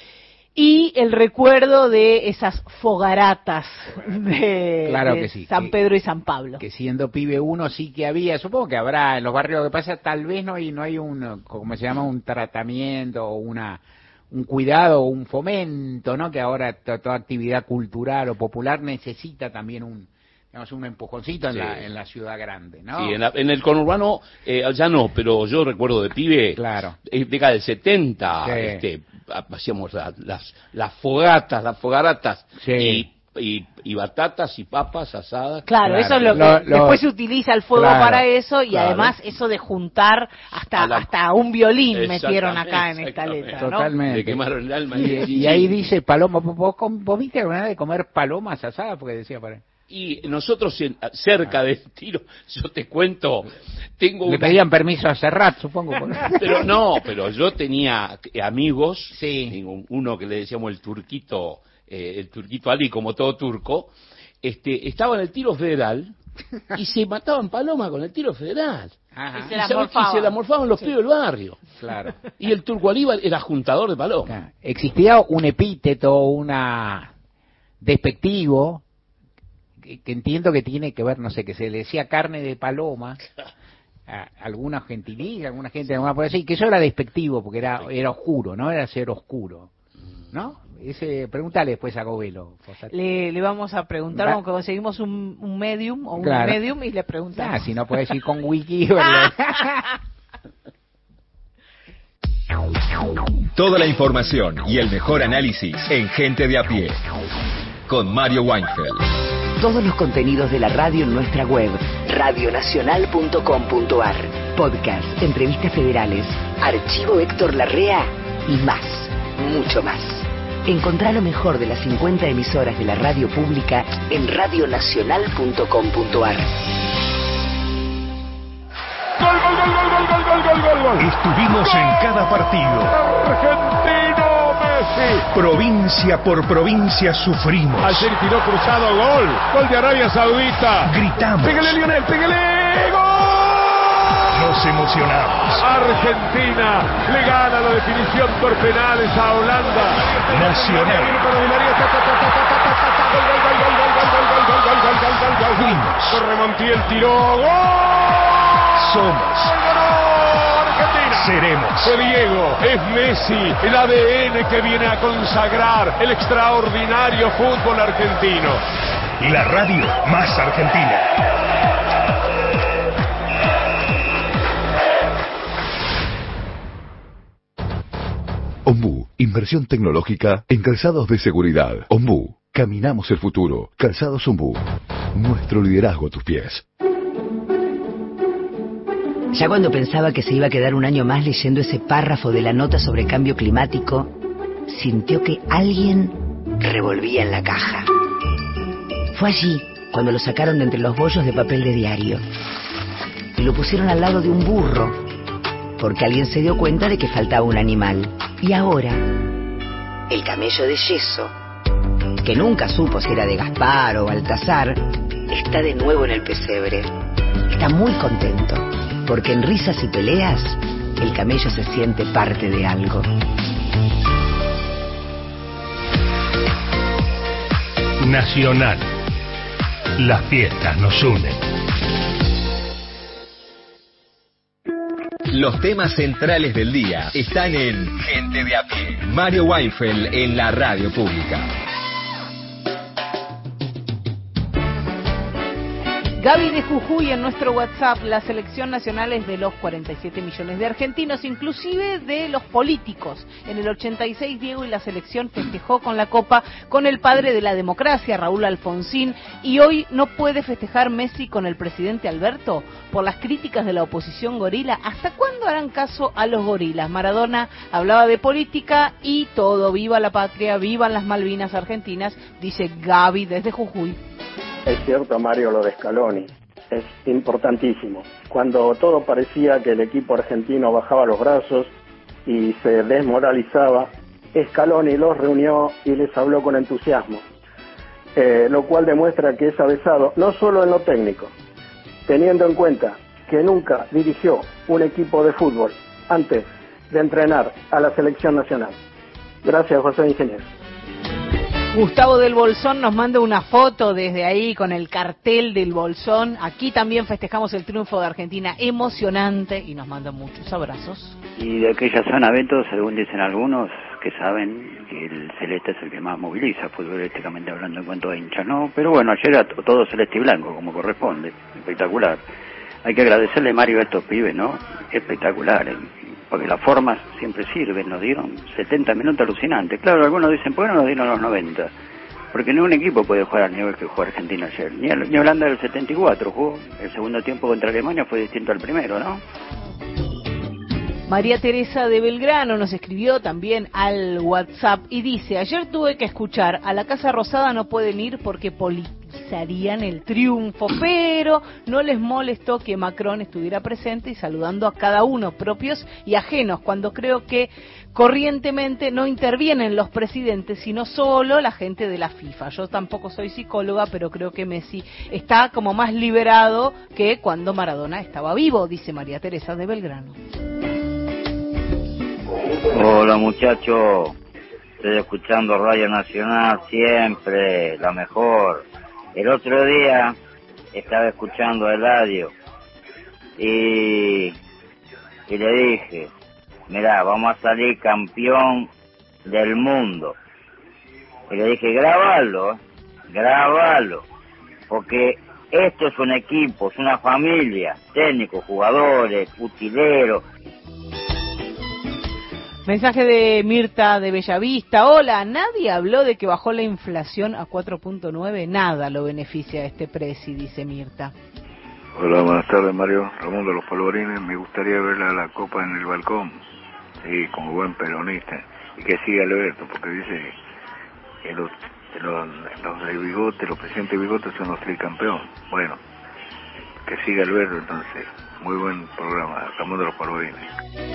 Y el recuerdo de esas fogaratas de, claro de que sí, San Pedro y San Pablo. Que siendo pibe uno sí que había, supongo que habrá en los barrios, lo que pasa tal vez no hay un, como se llama, un tratamiento o un cuidado o un fomento, ¿no? Que ahora toda actividad cultural o popular necesita también un empujoncito en la ciudad grande, ¿no? Sí, en el conurbano ya no, pero yo recuerdo de pibe, claro, década del 70, sí, hacíamos las fogaratas, sí, y batatas y papas asadas. Claro, eso es lo que después se utiliza el fuego para eso, y además eso de juntar hasta un violín metieron acá en esta letra, ¿no? Totalmente. Le quemaron el alma. Y ahí dice paloma, ¿vos viste alguna vez de comer palomas asadas? Porque decía por ahí. Y nosotros cerca del tiro, yo te cuento, le pedían permiso a Serrat, supongo. Pero yo tenía amigos, sí, uno que le decíamos el turquito Ali, como todo turco, estaba en el tiro federal y se mataban palomas con el tiro federal. Ajá. Y se la morfaban los pibes del barrio. Claro. Y el turco Ali era juntador de palomas. Claro. Existía un epíteto, despectivo, que entiendo que tiene que ver, no sé, que se le decía carne de paloma a alguna gentilía, alguna gente por decir que eso era despectivo porque era oscuro, ¿no? Era ser oscuro, ¿no? Pregúntale después a Govelo. Le vamos a preguntar, vamos que conseguimos un medium o un medium y le preguntamos. Si no puedes ir con Wiki. Toda la información y el mejor análisis en Gente de a Pie, con Mario Weinfeld. Todos los contenidos de la radio en nuestra web, radionacional.com.ar. Podcast, entrevistas federales, archivo Héctor Larrea y más, mucho más. Encontrá lo mejor de las 50 emisoras de la radio pública en radionacional.com.ar. ¡Gol, gol, gol, gol, gol, gol, gol, gol, gol! Estuvimos en cada partido. ¡Argentino Messi! Provincia por provincia sufrimos. Ayer tiró cruzado, gol. Gol de Arabia Saudita. Gritamos. ¡Pégale, Lionel, pégale! ¡Gol! Nos emocionamos. Argentina le gana la definición por penales a Holanda. Nacional. Fuimos. Corre Montiel, tiró. ¡Gol! Somos. Argentina. Seremos. Fue Diego, es Messi, el ADN que viene a consagrar el extraordinario fútbol argentino. La radio más argentina. Ombú, inversión tecnológica en calzados de seguridad. Ombú, caminamos el futuro. Calzados Ombú, nuestro liderazgo a tus pies. Ya cuando pensaba que se iba a quedar un año más leyendo ese párrafo de la nota sobre cambio climático, sintió que alguien revolvía en la caja. Fue allí cuando lo sacaron de entre los bollos de papel de diario y lo pusieron al lado de un burro, porque alguien se dio cuenta de que faltaba un animal. Y ahora, el camello de yeso, que nunca supo si era de Gaspar o Baltasar, está de nuevo en el pesebre. Está muy contento, porque en risas y peleas, el camello se siente parte de algo. Nacional. Las fiestas nos unen. Los temas centrales del día están en Gente de a Pie. Mario Weinfeld en la radio pública. Gaby de Jujuy en nuestro WhatsApp, la selección nacional es de los 47 millones de argentinos, inclusive de los políticos. En el 86 Diego y la selección festejó con la copa con el padre de la democracia, Raúl Alfonsín, y hoy no puede festejar Messi con el presidente Alberto por las críticas de la oposición gorila. ¿Hasta cuándo harán caso a los gorilas? Maradona hablaba de política y todo, viva la patria, vivan las Malvinas argentinas, dice Gaby desde Jujuy. Es cierto, Mario, lo de Scaloni. Es importantísimo. Cuando todo parecía que el equipo argentino bajaba los brazos y se desmoralizaba, Scaloni los reunió y les habló con entusiasmo. Lo cual demuestra que es avesado, no solo en lo técnico, teniendo en cuenta que nunca dirigió un equipo de fútbol antes de entrenar a la selección nacional. Gracias, José Ingeniero. Gustavo del Bolsón nos manda una foto desde ahí con el cartel del Bolsón. Aquí también festejamos el triunfo de Argentina, emocionante, y nos manda muchos abrazos. Y de aquella zona, Beto, según dicen algunos que saben que el celeste es el que más moviliza futbolísticamente hablando en cuanto a hinchas, ¿no? Pero bueno, ayer era todo celeste y blanco, como corresponde, espectacular. Hay que agradecerle, Mario, a estos pibes, ¿no? Espectacular, porque las formas siempre sirven. Nos dieron 70 minutos alucinantes. Claro, algunos dicen, ¿por qué no nos dieron los 90? Porque ningún equipo puede jugar al nivel que jugó Argentina ayer. Ni Holanda del 74 jugó. El segundo tiempo contra Alemania fue distinto al primero, ¿no? María Teresa de Belgrano nos escribió también al WhatsApp y dice: ayer tuve que escuchar, a la Casa Rosada no pueden ir porque politizarían el triunfo, pero no les molestó que Macron estuviera presente y saludando a cada uno, propios y ajenos, cuando creo que corrientemente no intervienen los presidentes, sino solo la gente de la FIFA. Yo tampoco soy psicóloga, pero creo que Messi está como más liberado que cuando Maradona estaba vivo, dice María Teresa de Belgrano. Hola muchachos, estoy escuchando Radio Nacional siempre, la mejor. El otro día estaba escuchando a Eladio y le dije, mirá, vamos a salir campeón del mundo. Y le dije, grabalo, porque esto es un equipo, es una familia, técnicos, jugadores, utileros. Mensaje de Mirta de Bellavista. Hola, nadie habló de que bajó la inflación a 4.9. Nada lo beneficia a este preci, dice Mirta. Hola, buenas tardes, Mario. Ramón de los Polvorines. Me gustaría ver la copa en el balcón. Sí, como buen peronista. Y que siga Alberto, porque dice que los de Bigote, los presidentes de Bigote son los tricampeones. Bueno, que siga Alberto entonces. Muy buen programa, Ramón de los Polvorines.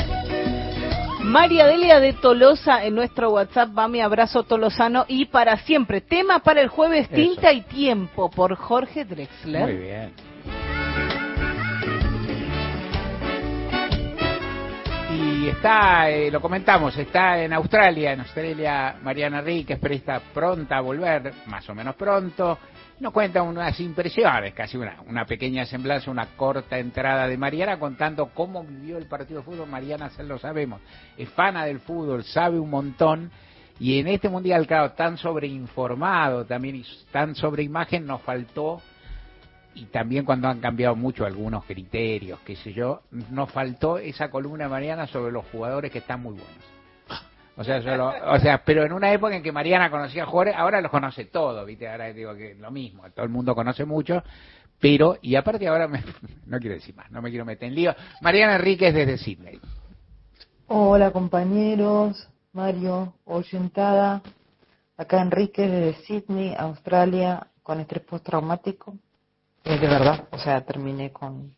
María Delia de Tolosa en nuestro WhatsApp, va mi abrazo tolosano y para siempre. Tema para el jueves, Eso. Tinta y Tiempo, por Jorge Drexler. Muy bien. Y está, lo comentamos, está en Australia Mariana Ríquez, está pronta a volver, más o menos pronto. Nos cuenta unas impresiones, casi una pequeña semblanza, una corta entrada de Mariana contando cómo vivió el partido de fútbol. Mariana, se lo sabemos, es fana del fútbol, sabe un montón, y en este mundial, claro, tan sobreinformado también y tan sobre imagen, nos faltó, y también cuando han cambiado mucho algunos criterios, qué sé yo, nos faltó esa columna de Mariana sobre los jugadores que están muy buenos. O sea, pero en una época en que Mariana conocía jugadores, ahora los conoce todos, ¿viste? Ahora digo que lo mismo, todo el mundo conoce mucho, pero, y aparte ahora no quiero decir más, no me quiero meter en lío. Mariana Enríquez desde Sydney. Hola compañeros, Mario, oyentada, acá Enríquez desde Sydney, Australia, con estrés postraumático. De verdad, o sea, terminé con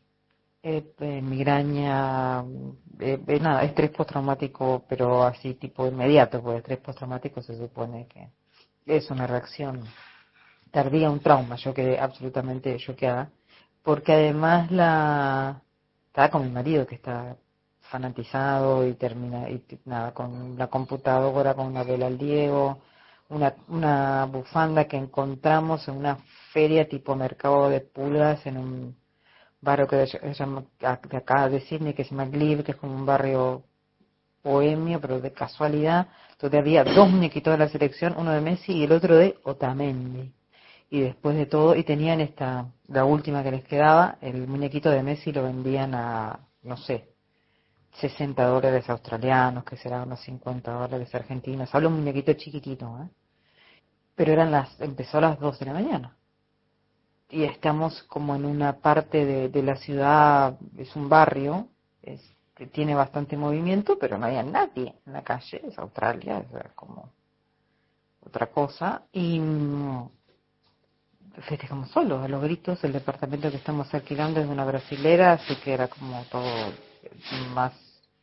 migraña, nada, estrés postraumático, pero así tipo inmediato, porque estrés postraumático se supone que es una reacción tardía, un trauma. Yo quedé absolutamente choqueada, porque además estaba con mi marido que está fanatizado y termina, y nada, con la computadora, con una vela al Diego, una bufanda que encontramos en una feria tipo mercado de pulgas en un barrio que se llama, de acá de Sydney, que se llama Glebe, que es como un barrio bohemio, pero de casualidad, donde había dos muñequitos de la selección, uno de Messi y el otro de Otamendi. Y después de todo, y tenían la última que les quedaba, el muñequito de Messi lo vendían a, no sé, $60 australianos, que serán unos $50 argentinos. Hablo un muñequito chiquitito, pero empezó a las 2 de la mañana. Y estamos como en una parte de la ciudad, es un barrio, que tiene bastante movimiento, pero no había nadie en la calle, es Australia, es como otra cosa, y festejamos solos, a los gritos. El departamento que estamos alquilando es de una brasilera, así que era como todo más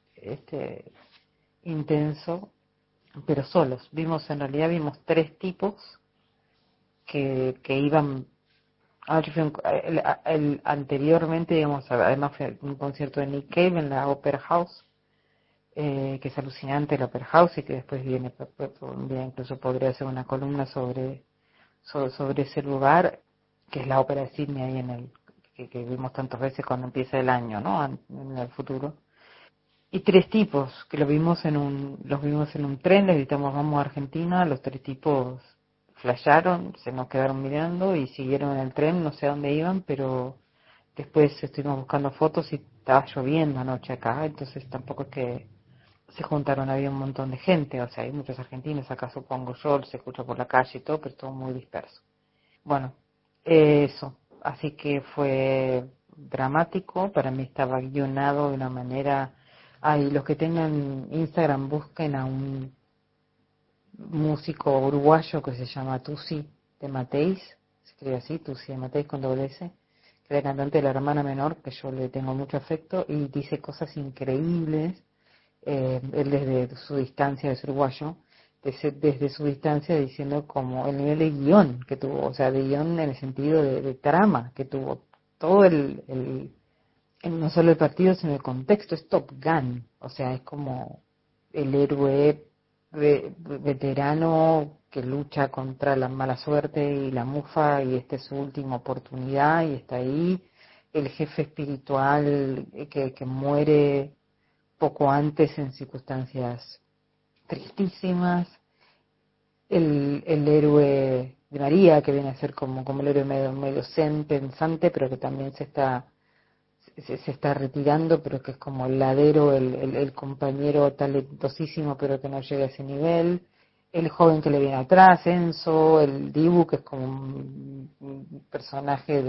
intenso, pero solos. En realidad vimos 3 tipos que iban. Anteriormente, digamos, además fue un concierto de Nick Cave en la Opera House, que es alucinante la Opera House, y que después viene un día incluso podría hacer una columna sobre ese lugar, que es la Ópera de Sydney, ahí que vimos tantas veces cuando empieza el año, ¿no? En el futuro. Y 3 tipos que los vimos en un tren, les gritamos vamos a Argentina, los 3 tipos flasharon, se nos quedaron mirando y siguieron en el tren, no sé a dónde iban, pero después estuvimos buscando fotos y estaba lloviendo anoche acá, entonces tampoco es que se juntaron, había un montón de gente, o sea, hay muchos argentinos acá, supongo yo, se escucha por la calle y todo, pero todo muy disperso. Bueno, eso, así que fue dramático, para mí estaba guionado de una manera. Los que tengan Instagram busquen a un músico uruguayo que se llama Tusi de Mateis, se escribe así, Tusi de Mateis con doble S, que es la cantante de La Hermana Menor, que yo le tengo mucho afecto, y dice cosas increíbles. Él desde su distancia, es uruguayo, desde su distancia diciendo como el nivel de guión que tuvo, o sea, de guión en el sentido de trama que tuvo, todo no solo el partido, sino el contexto, es Top Gun, o sea, es como el héroe veterano que lucha contra la mala suerte y la mufa, y esta es su última oportunidad y está ahí, el jefe espiritual que muere poco antes en circunstancias tristísimas, el héroe de María, que viene a ser como el héroe medio zen pensante, pero que también se está retirando, pero que es como el ladero, el compañero talentosísimo, pero que no llega a ese nivel. El joven que le viene atrás, Enzo, el Dibu, que es como un personaje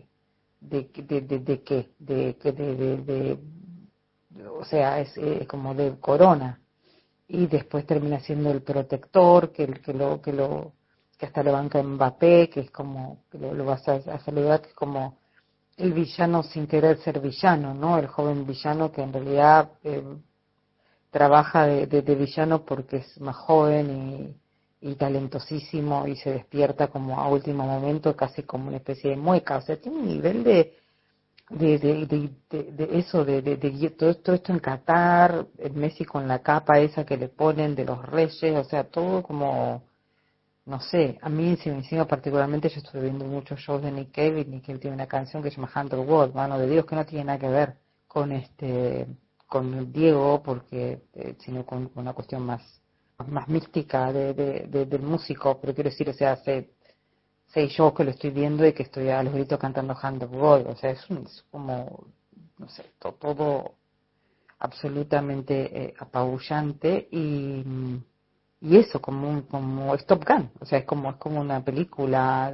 o sea, es como de Corona. Y después termina siendo el protector, que hasta lo banca Mbappé, que es como, que lo vas a saludar, que es como el villano sin querer ser villano, ¿no? El joven villano que en realidad trabaja de villano porque es más joven y talentosísimo y se despierta como a último momento, casi como una especie de mueca. O sea, tiene un nivel de eso, de todo esto en Qatar, el Messi con la capa esa que le ponen de los reyes, o sea, todo como, no sé, a mí encima particularmente yo estuve viendo muchos shows de Nick Cave, y Nick Cave tiene una canción que se llama 100 World, Mano de Dios, que no tiene nada que ver con Diego, porque sino con una cuestión más mística del músico, pero quiero decir, o sea, hace 6 shows que lo estoy viendo y que estoy a los gritos cantando 100 World, o sea, es como, no sé, todo absolutamente apabullante y eso como es Top Gun, o sea, es como una película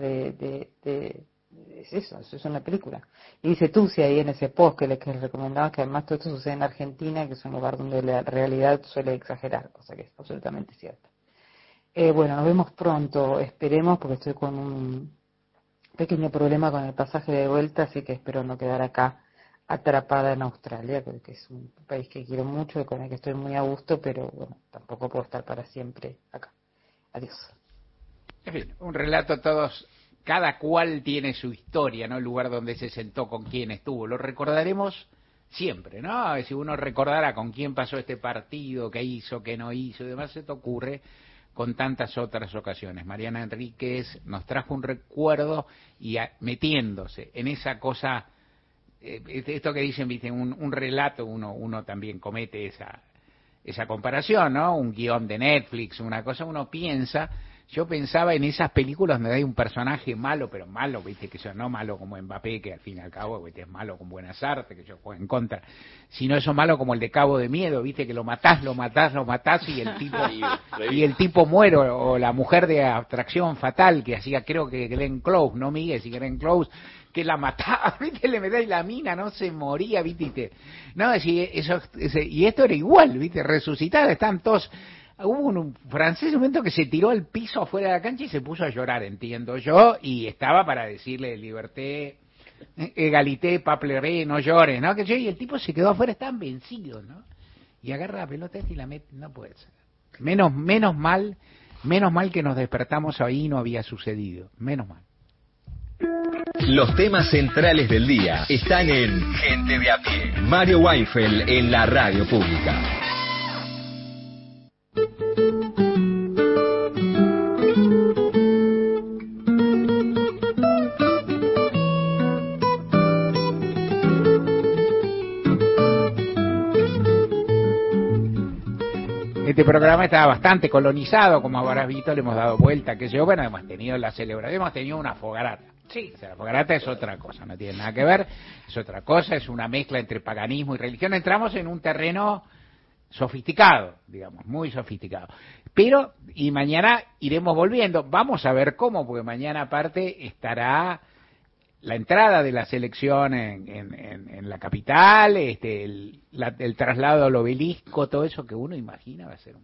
es eso es una película. Y dice Tusi ahí en ese post que le recomendaba que además todo esto sucede en Argentina, que es un lugar donde la realidad suele exagerar, cosa que es absolutamente cierta. Bueno, nos vemos pronto, esperemos, porque estoy con un pequeño problema con el pasaje de vuelta, así que espero no quedar acá atrapada en Australia, que es un país que quiero mucho y con el que estoy muy a gusto, pero bueno, tampoco puedo estar para siempre acá. Adiós. En fin, un relato todos, cada cual tiene su historia, ¿no? El lugar donde se sentó, con quién estuvo, lo recordaremos siempre, ¿no? Si uno recordara con quién pasó este partido, qué hizo, qué no hizo y demás, se te ocurre con tantas otras ocasiones. Mariana Enríquez nos trajo un recuerdo y metiéndose en esa cosa, esto que dicen, viste, un relato, uno también comete esa comparación, ¿no? Un guión de Netflix, una cosa, uno piensa. Yo pensaba en esas películas donde hay un personaje malo, pero malo, viste, que eso no malo como Mbappé, que al fin y al cabo, viste, es malo con buenas artes, que yo juego en contra, sino eso malo como el de Cabo de Miedo, viste, que lo matás y el tipo muere, o la mujer de Atracción Fatal, que hacía creo que Glenn Close, no Miguel, y Glenn Close, que la mataba, viste, le metáis la mina, no se moría, viste, no, y esto era igual, viste, resucitada, están todos. Hubo un francés un momento que se tiró al piso afuera de la cancha y se puso a llorar, entiendo yo, y estaba para decirle liberté, égalité, papleré, no llores, ¿no? Y el tipo se quedó afuera, estaban vencidos, ¿no? Y agarra la pelota y la mete, no puede ser. Menos mal que nos despertamos ahí y no había sucedido, menos mal. Los temas centrales del día están en Gente de a Pie. Mario Weinfeld en la radio pública. Este programa estaba bastante colonizado, como habrás visto, le hemos dado vuelta, bueno, hemos tenido la celebración, hemos tenido una fogarata. Sí, o sea, la fogarata es otra cosa, no tiene nada que ver, es otra cosa, es una mezcla entre paganismo y religión. Entramos en un terreno sofisticado, digamos, muy sofisticado. Pero, y mañana iremos volviendo, vamos a ver cómo, porque mañana aparte estará la entrada de la selección en la capital, el traslado al obelisco, todo eso que uno imagina va a ser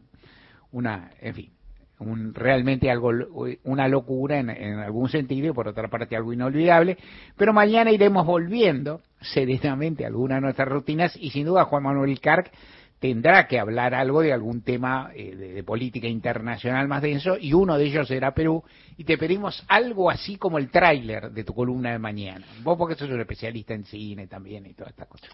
realmente algo, una locura en algún sentido y por otra parte algo inolvidable. Pero mañana iremos volviendo serenamente a algunas de nuestras rutinas y sin duda Juan Manuel Carc tendrá que hablar algo de algún tema de política internacional más denso, y uno de ellos será Perú, y te pedimos algo así como el tráiler de tu columna de mañana. Vos porque sos un especialista en cine también y todas estas cosas.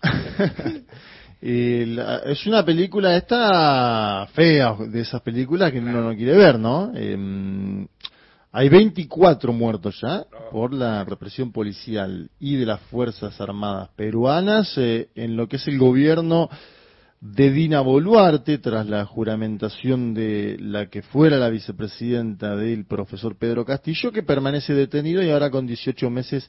Es una película esta fea, de esas películas que uno no quiere ver, ¿no? Hay 24 muertos ya por la represión policial y de las Fuerzas Armadas peruanas en lo que es el gobierno de Dina Boluarte, tras la juramentación de la que fuera la vicepresidenta del profesor Pedro Castillo, que permanece detenido y ahora con 18 meses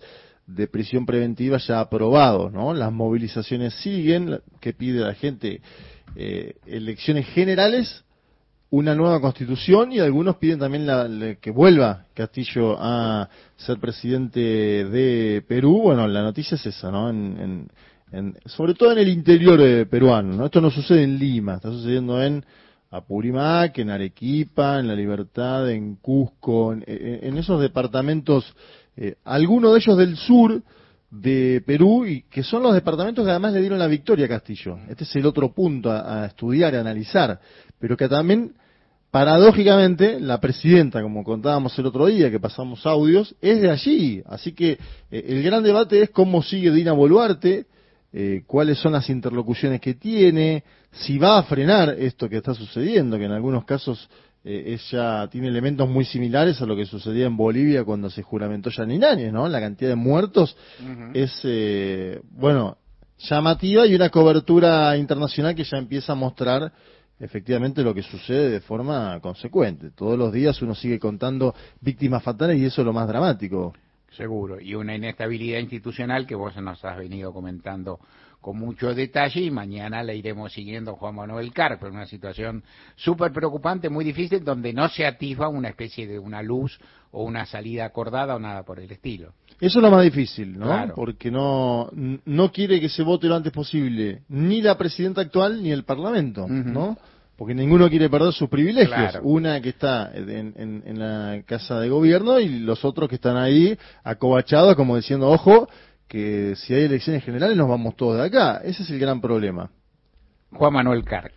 de prisión preventiva ya aprobados, ¿no? Las movilizaciones siguen, que pide la gente elecciones generales, una nueva constitución, y algunos piden también que vuelva Castillo a ser presidente de Perú. Bueno, la noticia es esa, ¿no? Sobre todo en el interior peruano, ¿no? Esto no sucede en Lima, está sucediendo en Apurímac, en Arequipa, en La Libertad, en Cusco, en esos departamentos, algunos de ellos del sur de Perú, y que son los departamentos que además le dieron la victoria a Castillo. Este es el otro punto a estudiar, a analizar, pero que también, paradójicamente, la presidenta, como contábamos el otro día, que pasamos audios, es de allí. Así que el gran debate es cómo sigue Dina Boluarte, cuáles son las interlocuciones que tiene, si va a frenar esto que está sucediendo, que en algunos casos ella tiene elementos muy similares a lo que sucedía en Bolivia cuando se juramentó Yanine Áñez, ¿no? La cantidad de muertos es, llamativa, y una cobertura internacional que ya empieza a mostrar efectivamente lo que sucede de forma consecuente. Todos los días uno sigue contando víctimas fatales, y eso es lo más dramático. Seguro, y una inestabilidad institucional que vos nos has venido comentando con mucho detalle, y mañana la iremos siguiendo Juan Manuel Carp, en una situación súper preocupante, muy difícil, donde no se atisba una especie de una luz o una salida acordada o nada por el estilo. Eso es lo más difícil, ¿no? Claro. Porque no quiere que se vote lo antes posible ni la presidenta actual ni el Parlamento, ¿no? Porque ninguno quiere perder sus privilegios. Claro. Una que está en la Casa de Gobierno, y los otros que están ahí acobachados, como diciendo, ojo, que si hay elecciones generales nos vamos todos de acá. Ese es el gran problema. Juan Manuel Carc.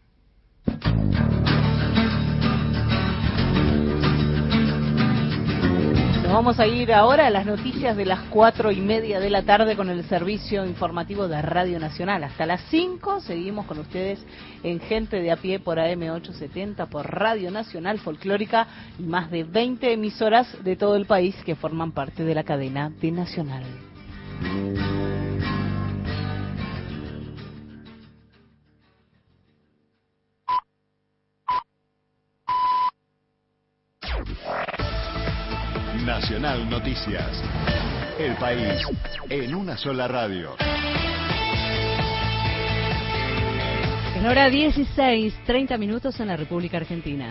Nos vamos a ir ahora a las noticias de las 4:30 de la tarde con el servicio informativo de Radio Nacional. Hasta las 5 seguimos con ustedes en Gente de a Pie por AM870, por Radio Nacional Folclórica, y más de 20 emisoras de todo el país que forman parte de la cadena de Nacional. Nacional Noticias. El país en una sola radio. En hora 16:30 en la República Argentina.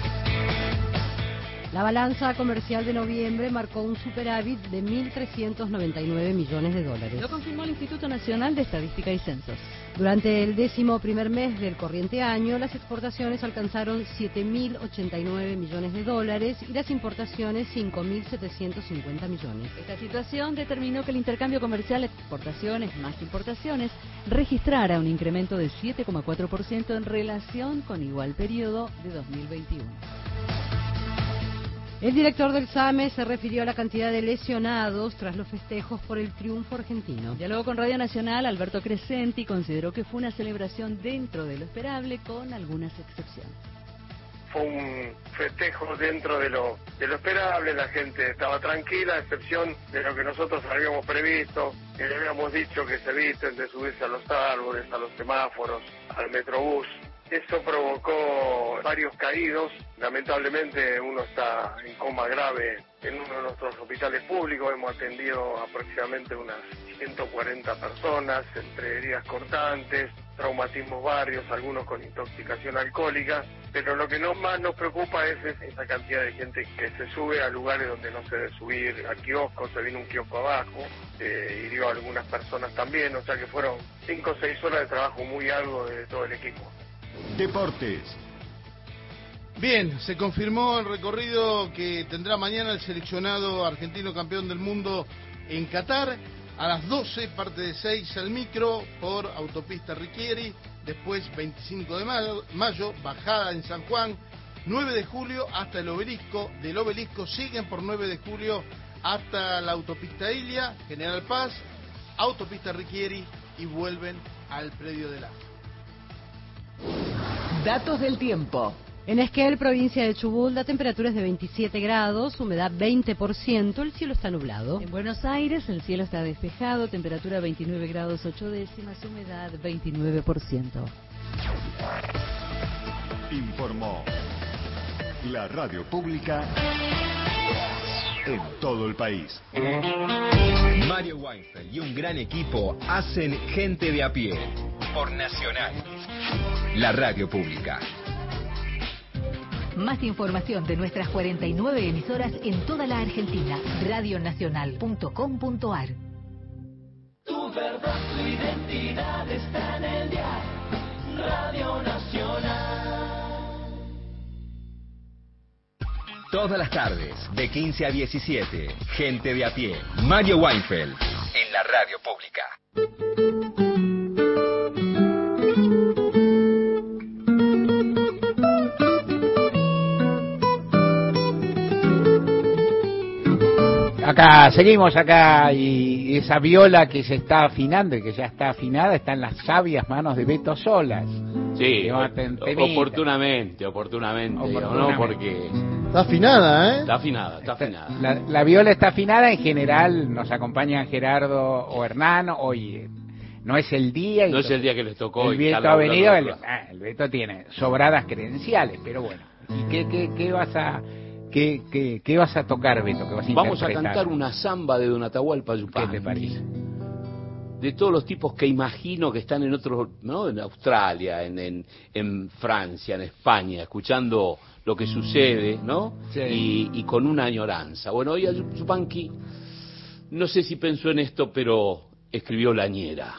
La balanza comercial de noviembre marcó un superávit de 1.399 millones de dólares. Lo confirmó el Instituto Nacional de Estadística y Censos. Durante el 11º mes del corriente año, las exportaciones alcanzaron 7.089 millones de dólares y las importaciones 5.750 millones. Esta situación determinó que el intercambio comercial exportaciones más importaciones registrara un incremento de 7,4% en relación con igual periodo de 2021. El director del SAME se refirió a la cantidad de lesionados tras los festejos por el triunfo argentino. Dialogó con Radio Nacional Alberto Crescenti y consideró que fue una celebración dentro de lo esperable, con algunas excepciones. Fue un festejo dentro de lo esperable, la gente estaba tranquila, a excepción de lo que nosotros habíamos previsto, que le habíamos dicho que se eviten de subirse a los árboles, a los semáforos, al metrobús. Eso provocó varios caídos. Lamentablemente uno está en coma grave en uno de nuestros hospitales públicos. Hemos atendido aproximadamente unas 140 personas, entre heridas cortantes, traumatismos varios, algunos con intoxicación alcohólica. Pero lo que más nos preocupa es esa cantidad de gente que se sube a lugares donde no se debe subir, a kioscos. Se vino un kiosco abajo, hirió a algunas personas también. O sea que fueron 5 o 6 horas de trabajo muy arduo de todo el equipo. Deportes. Bien, se confirmó el recorrido que tendrá mañana el seleccionado argentino campeón del mundo en Qatar. A las 12 parte de 6 al micro por autopista Riquieri. Después 25 de mayo, bajada en San Juan. 9 de julio hasta el obelisco. Del obelisco siguen por 9 de julio hasta la autopista Ilia, General Paz, autopista Riquieri, y vuelven al predio del AFA. Datos del tiempo. En Esquel, provincia de Chubut, la temperatura es de 27 grados, humedad 20%, el cielo está nublado. En Buenos Aires, el cielo está despejado, temperatura 29 grados 8 décimas, humedad 29%. Informó la radio pública en todo el país. Mario Weinfeld y un gran equipo hacen Gente de a Pie por Nacional, la radio pública. Más información de nuestras 49 emisoras en toda la Argentina. Radionacional.com.ar. Tu verdad, tu identidad está en el dial. Radio Nacional. Todas las tardes, de 15 a 17, Gente de a Pie. Mario Weinfeld en la radio pública. Acá, seguimos acá, y esa viola que se está afinando y que ya está afinada está en las sabias manos de Beto Solas. Sí, oportunamente, digamos, ¿no? Porque... Está afinada, ¿eh? Está afinada. La viola está afinada, en general nos acompañan Gerardo o Hernán, hoy no es el día. No es el día que les tocó. El Beto ha venido, el Beto tiene sobradas credenciales, pero bueno. ¿Y qué vas a... ¿Qué vas a tocar, Beto? ¿Qué vas a Vamos a interpretar? cantar una samba de Don Atahualpa Yupanqui. ¿Qué te parece? De todos los tipos que imagino que están en otros, ¿no? En Australia, en Francia, en España, escuchando lo que sucede, ¿no? Sí. Y con una añoranza. Bueno, hoy Yupanqui, no sé si pensó en esto, pero escribió La Ñera.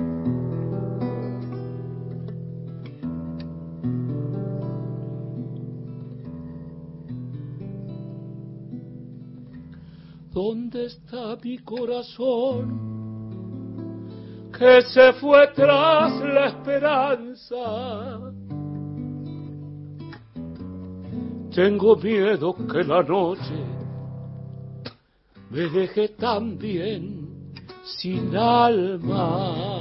¿Dónde está mi corazón que se fue tras la esperanza? Tengo miedo que la noche me deje también sin alma.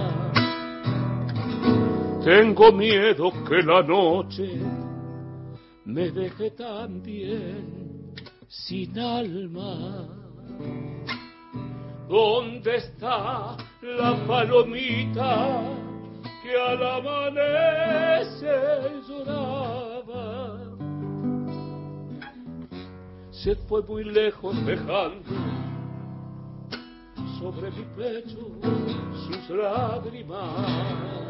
Tengo miedo que la noche me deje también sin alma. ¿Dónde está la palomita que al amanecer lloraba? Se fue muy lejos dejando sobre mi pecho sus lágrimas.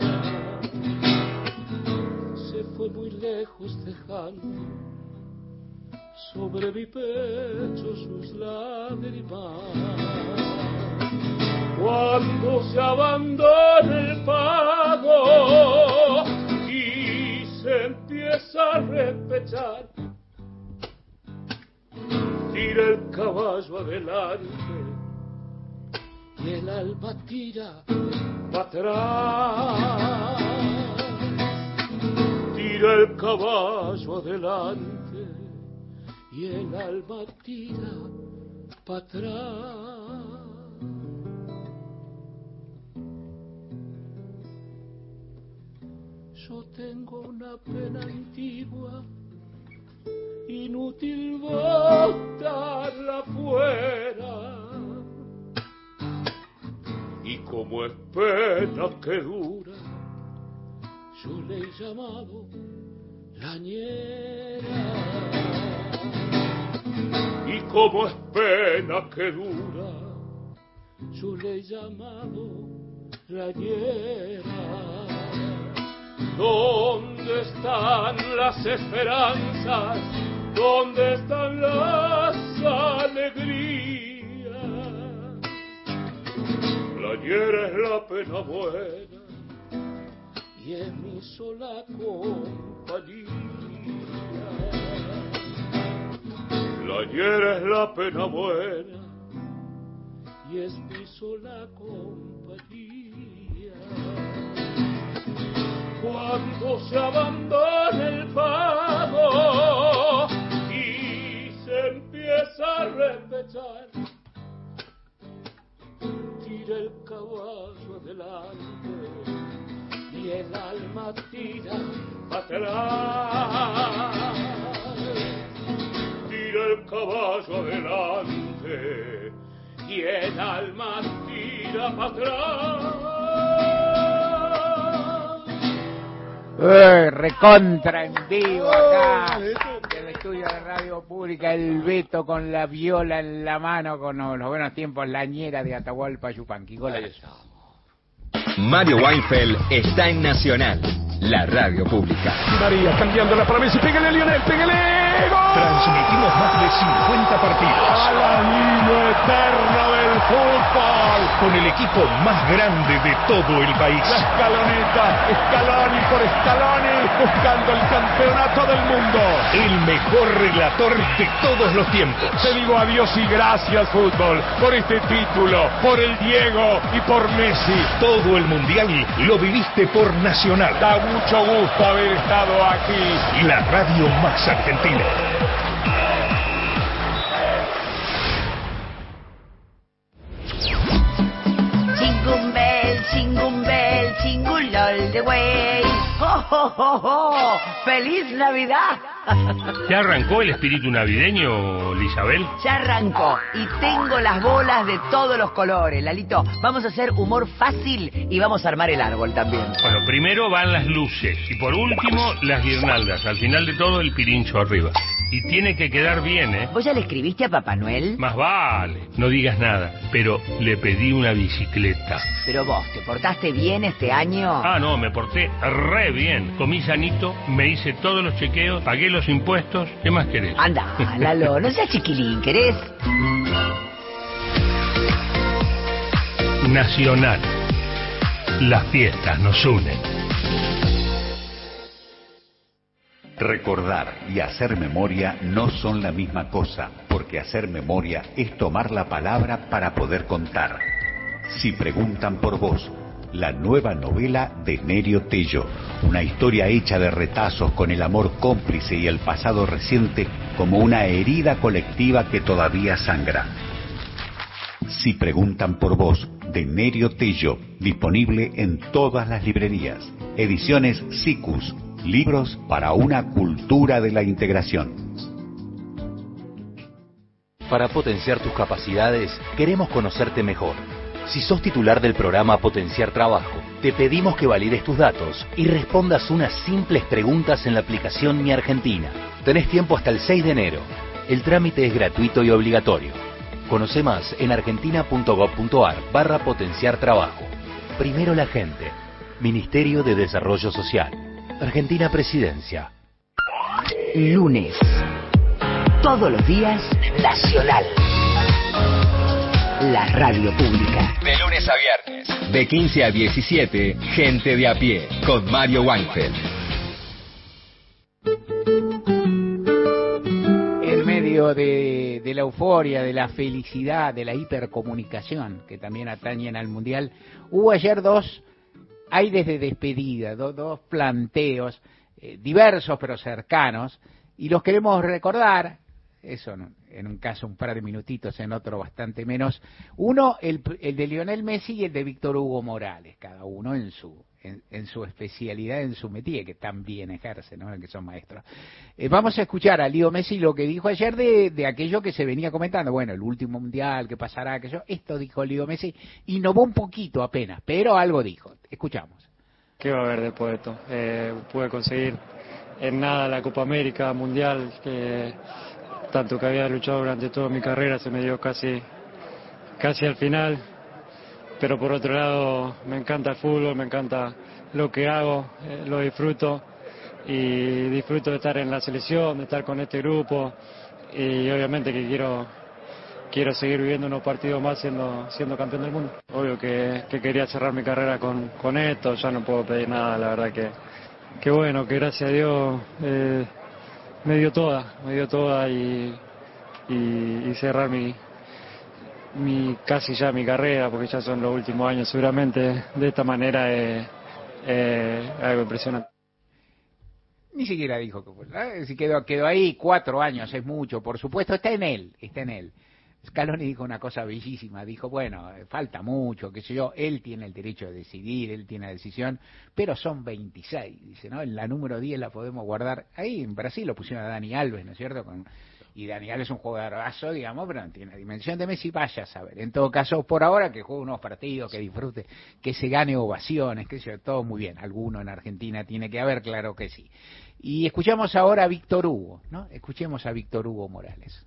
Se fue muy lejos dejando sobre mi pecho sus lágrimas. Cuando se abandona el pago y se empieza a repechar, tira el caballo adelante y el alma tira para atrás. Tira el caballo adelante y el alma tira para atrás. Yo tengo una pena antigua, inútil botarla fuera. Y como es pena que dura, yo le he llamado La Ñera. Y como es pena que dura, yo le he llamado La Ñera. ¿Dónde están las esperanzas? ¿Dónde están las alegrías? La Ñera es la pena buena y es mi sola compañía. La Ñera es la pena buena y es mi sola compañía. Cuando se abandona el pago y se empieza a repechar, tira el caballo adelante y el alma tira para atrás. Tira el caballo adelante y el alma tira para atrás. Recontra en vivo acá del estudio de Radio Pública, el Beto con la viola en la mano, con los buenos tiempos, la ñera de Atahualpa Yupanqui. Mario Weinfeld está en Nacional, la radio pública. María cambiándola para Messi, pégale a Lionel, pégale, ¡gol! Transmitimos más de 50 partidos. A la línea eterna del fútbol. Con el equipo más grande de todo el país. La escaloneta, Scaloni por Scaloni, buscando el campeonato del mundo. El mejor relator de todos los tiempos. Te digo adiós y gracias, fútbol, por este título, por el Diego y por Messi. Todo el mundial lo viviste por Nacional. Da mucho gusto haber estado aquí. La radio más argentina. Jingle bell, jingle all the way. ¡Oh, oh, oh, oh! ¡Feliz Navidad! ¿Ya arrancó el espíritu navideño, Lisabel? Ya arrancó y tengo las bolas de todos los colores, Lalito. Vamos a hacer humor fácil y vamos a armar el árbol también. Bueno, primero van las luces y por último las guirnaldas. Al final de todo el pirincho arriba. Y tiene que quedar bien, ¿eh? ¿Vos ya le escribiste a Papá Noel? Más vale, no digas nada, pero le pedí una bicicleta. Pero vos, ¿te portaste bien este año? Ah, no, me porté re bien. Comí sanito, me hice todos los chequeos, pagué los impuestos. ¿Qué más querés? Anda, Lalo, no seas chiquilín, ¿querés? Nacional. Las fiestas nos unen. Recordar y hacer memoria no son la misma cosa, porque hacer memoria es tomar la palabra para poder contar. Si preguntan por vos, la nueva novela de Nerio Tello, una historia hecha de retazos con el amor cómplice y el pasado reciente como una herida colectiva que todavía sangra. Si preguntan por vos, de Nerio Tello, disponible en todas las librerías. Ediciones Sicus. Libros para una cultura de la integración. Para potenciar tus capacidades, queremos conocerte mejor. Si sos titular del programa Potenciar Trabajo, te pedimos que valides tus datos y respondas unas simples preguntas en la aplicación Mi Argentina. Tenés tiempo hasta el 6 de enero. El trámite es gratuito y obligatorio. Conoce más en argentina.gov.ar/potenciar trabajo. Primero la gente. Ministerio de Desarrollo Social. Argentina Presidencia. Lunes. Todos los días, Nacional. La radio pública. De lunes a viernes, de 15 a 17, Gente de a pie, con Mario Weinfeld. En medio de la euforia, de la felicidad, de la hipercomunicación que también atañen al Mundial, hubo ayer hay desde despedida, dos planteos diversos pero cercanos, y los queremos recordar, eso en un caso un par de minutitos, en otro bastante menos. Uno, el de Lionel Messi y el de Víctor Hugo Morales, cada uno en su especialidad, en su métier, que también ejerce, ¿no? Que son maestros. Vamos a escuchar a Leo Messi lo que dijo ayer de aquello que se venía comentando. Bueno, el último mundial, ¿qué pasará? Aquello. Esto dijo Leo Messi, innovó un poquito apenas, pero algo dijo. Escuchamos. ¿Qué va a haber después de esto? Pude conseguir en nada la Copa América, Mundial, que tanto que había luchado durante toda mi carrera, se me dio casi al final. Pero por otro lado me encanta el fútbol, me encanta lo que hago, lo disfruto y disfruto de estar en la selección, de estar con este grupo y obviamente que quiero seguir viviendo unos partidos más siendo campeón del mundo. Obvio que quería cerrar mi carrera con esto, ya no puedo pedir nada, la verdad que bueno, que gracias a Dios me dio toda y cerrar casi ya mi carrera, porque ya son los últimos años seguramente, de esta manera es algo impresionante. Ni siquiera dijo que si quedó ahí. 4 años es mucho, por supuesto, está en él. Scaloni dijo una cosa bellísima, dijo, bueno, falta mucho, qué sé yo, él tiene el derecho de decidir, él tiene la decisión, pero son 26, dice, ¿no? En la número 10 la podemos guardar, ahí en Brasil lo pusieron a Dani Alves, ¿no es cierto?, y Daniel es un jugadorazo, digamos, pero no tiene la dimensión de Messi, vaya a saber. En todo caso, por ahora, que juegue unos partidos, que disfrute, que se gane ovaciones, que sea todo muy bien. Alguno en Argentina tiene que haber, claro que sí. Y escuchamos ahora a Víctor Hugo, ¿no? Escuchemos a Víctor Hugo Morales.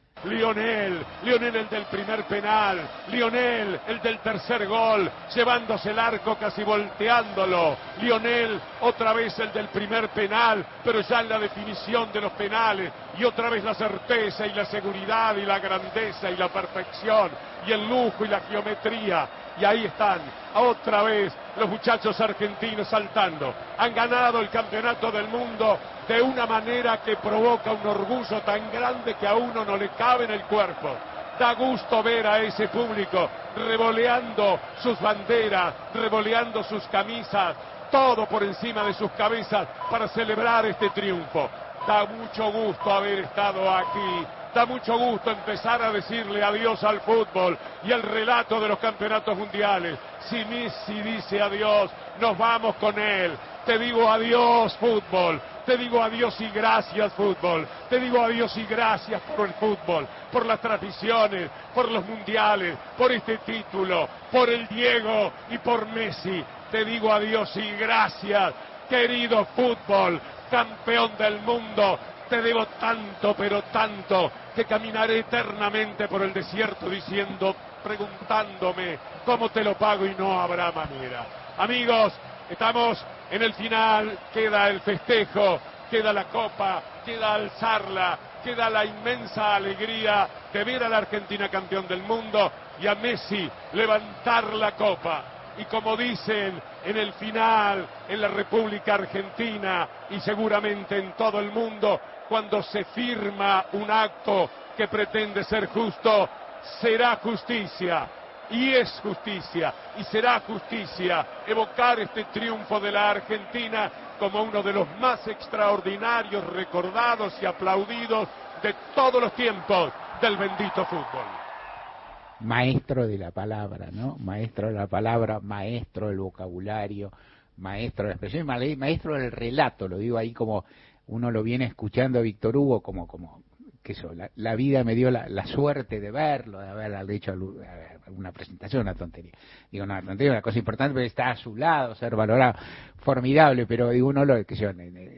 Lionel el del primer penal, Lionel el del tercer gol, llevándose el arco casi volteándolo, Lionel otra vez el del primer penal, pero ya en la definición de los penales, y otra vez la certeza y la seguridad y la grandeza y la perfección y el lujo y la geometría. Y ahí están, otra vez, los muchachos argentinos saltando. Han ganado el campeonato del mundo de una manera que provoca un orgullo tan grande que a uno no le cabe en el cuerpo. Da gusto ver a ese público revoleando sus banderas, revoleando sus camisas, todo por encima de sus cabezas para celebrar este triunfo. Da mucho gusto haber estado aquí. Da mucho gusto empezar a decirle adiós al fútbol y al relato de los campeonatos mundiales. Si Messi dice adiós, nos vamos con él. Te digo adiós, fútbol. Te digo adiós y gracias, fútbol. Te digo adiós y gracias por el fútbol, por las tradiciones, por los mundiales, por este título, por el Diego y por Messi. Te digo adiós y gracias, querido fútbol, campeón del mundo. Te debo tanto, pero tanto, que caminaré eternamente por el desierto diciendo, preguntándome cómo te lo pago y no habrá manera. Amigos, estamos en el final, queda el festejo, queda la copa, queda alzarla, queda la inmensa alegría de ver a la Argentina campeón del mundo y a Messi levantar la copa. Y como dicen en el final, en la República Argentina y seguramente en todo el mundo, cuando se firma un acto que pretende ser justo, será justicia. Y es justicia, y será justicia evocar este triunfo de la Argentina como uno de los más extraordinarios, recordados y aplaudidos de todos los tiempos del bendito fútbol. Maestro de la palabra, ¿no? Maestro de la palabra, maestro del vocabulario, maestro de la expresión, maestro del relato, lo digo ahí como uno lo viene escuchando a Víctor Hugo, como que eso, la vida me dio la suerte de verlo, de haber hecho una presentación, una tontería. Digo, una tontería, una cosa importante, pero está a su lado, ser valorado, formidable, pero digo, uno lo que yo,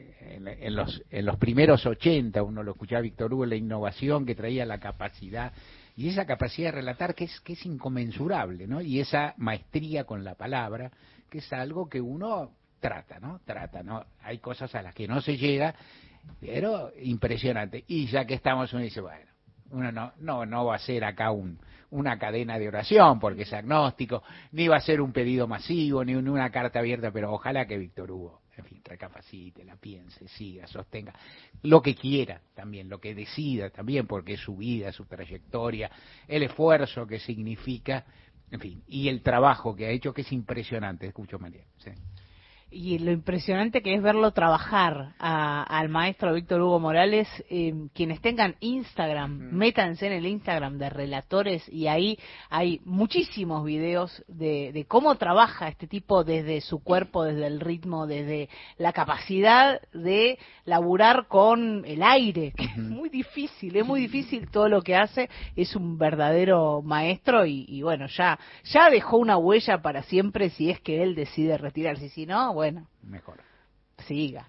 en los primeros 80, uno lo escuchaba a Víctor Hugo, la innovación que traía, la capacidad, y esa capacidad de relatar que es inconmensurable, ¿no? Y esa maestría con la palabra, que es algo que uno trata, ¿no? Hay cosas a las que no se llega, pero impresionante. Y ya que estamos, uno dice, bueno, uno no va a hacer acá una cadena de oración porque es agnóstico, ni va a ser un pedido masivo, ni una carta abierta, pero ojalá que Víctor Hugo, en fin, recapacite, la piense, siga, sostenga, lo que quiera también, lo que decida también, porque es su vida, su trayectoria, el esfuerzo que significa, en fin, y el trabajo que ha hecho, que es impresionante. Escucho, María. Sí. Y lo impresionante que es verlo trabajar al maestro Víctor Hugo Morales. Quienes tengan Instagram, métanse en el Instagram de Relatores y ahí hay muchísimos videos de cómo trabaja este tipo desde su cuerpo, desde el ritmo, desde la capacidad de laburar con el aire, que es muy difícil todo lo que hace. Es un verdadero maestro y bueno, ya dejó una huella para siempre si es que él decide retirarse, si no, bueno, mejor. Siga.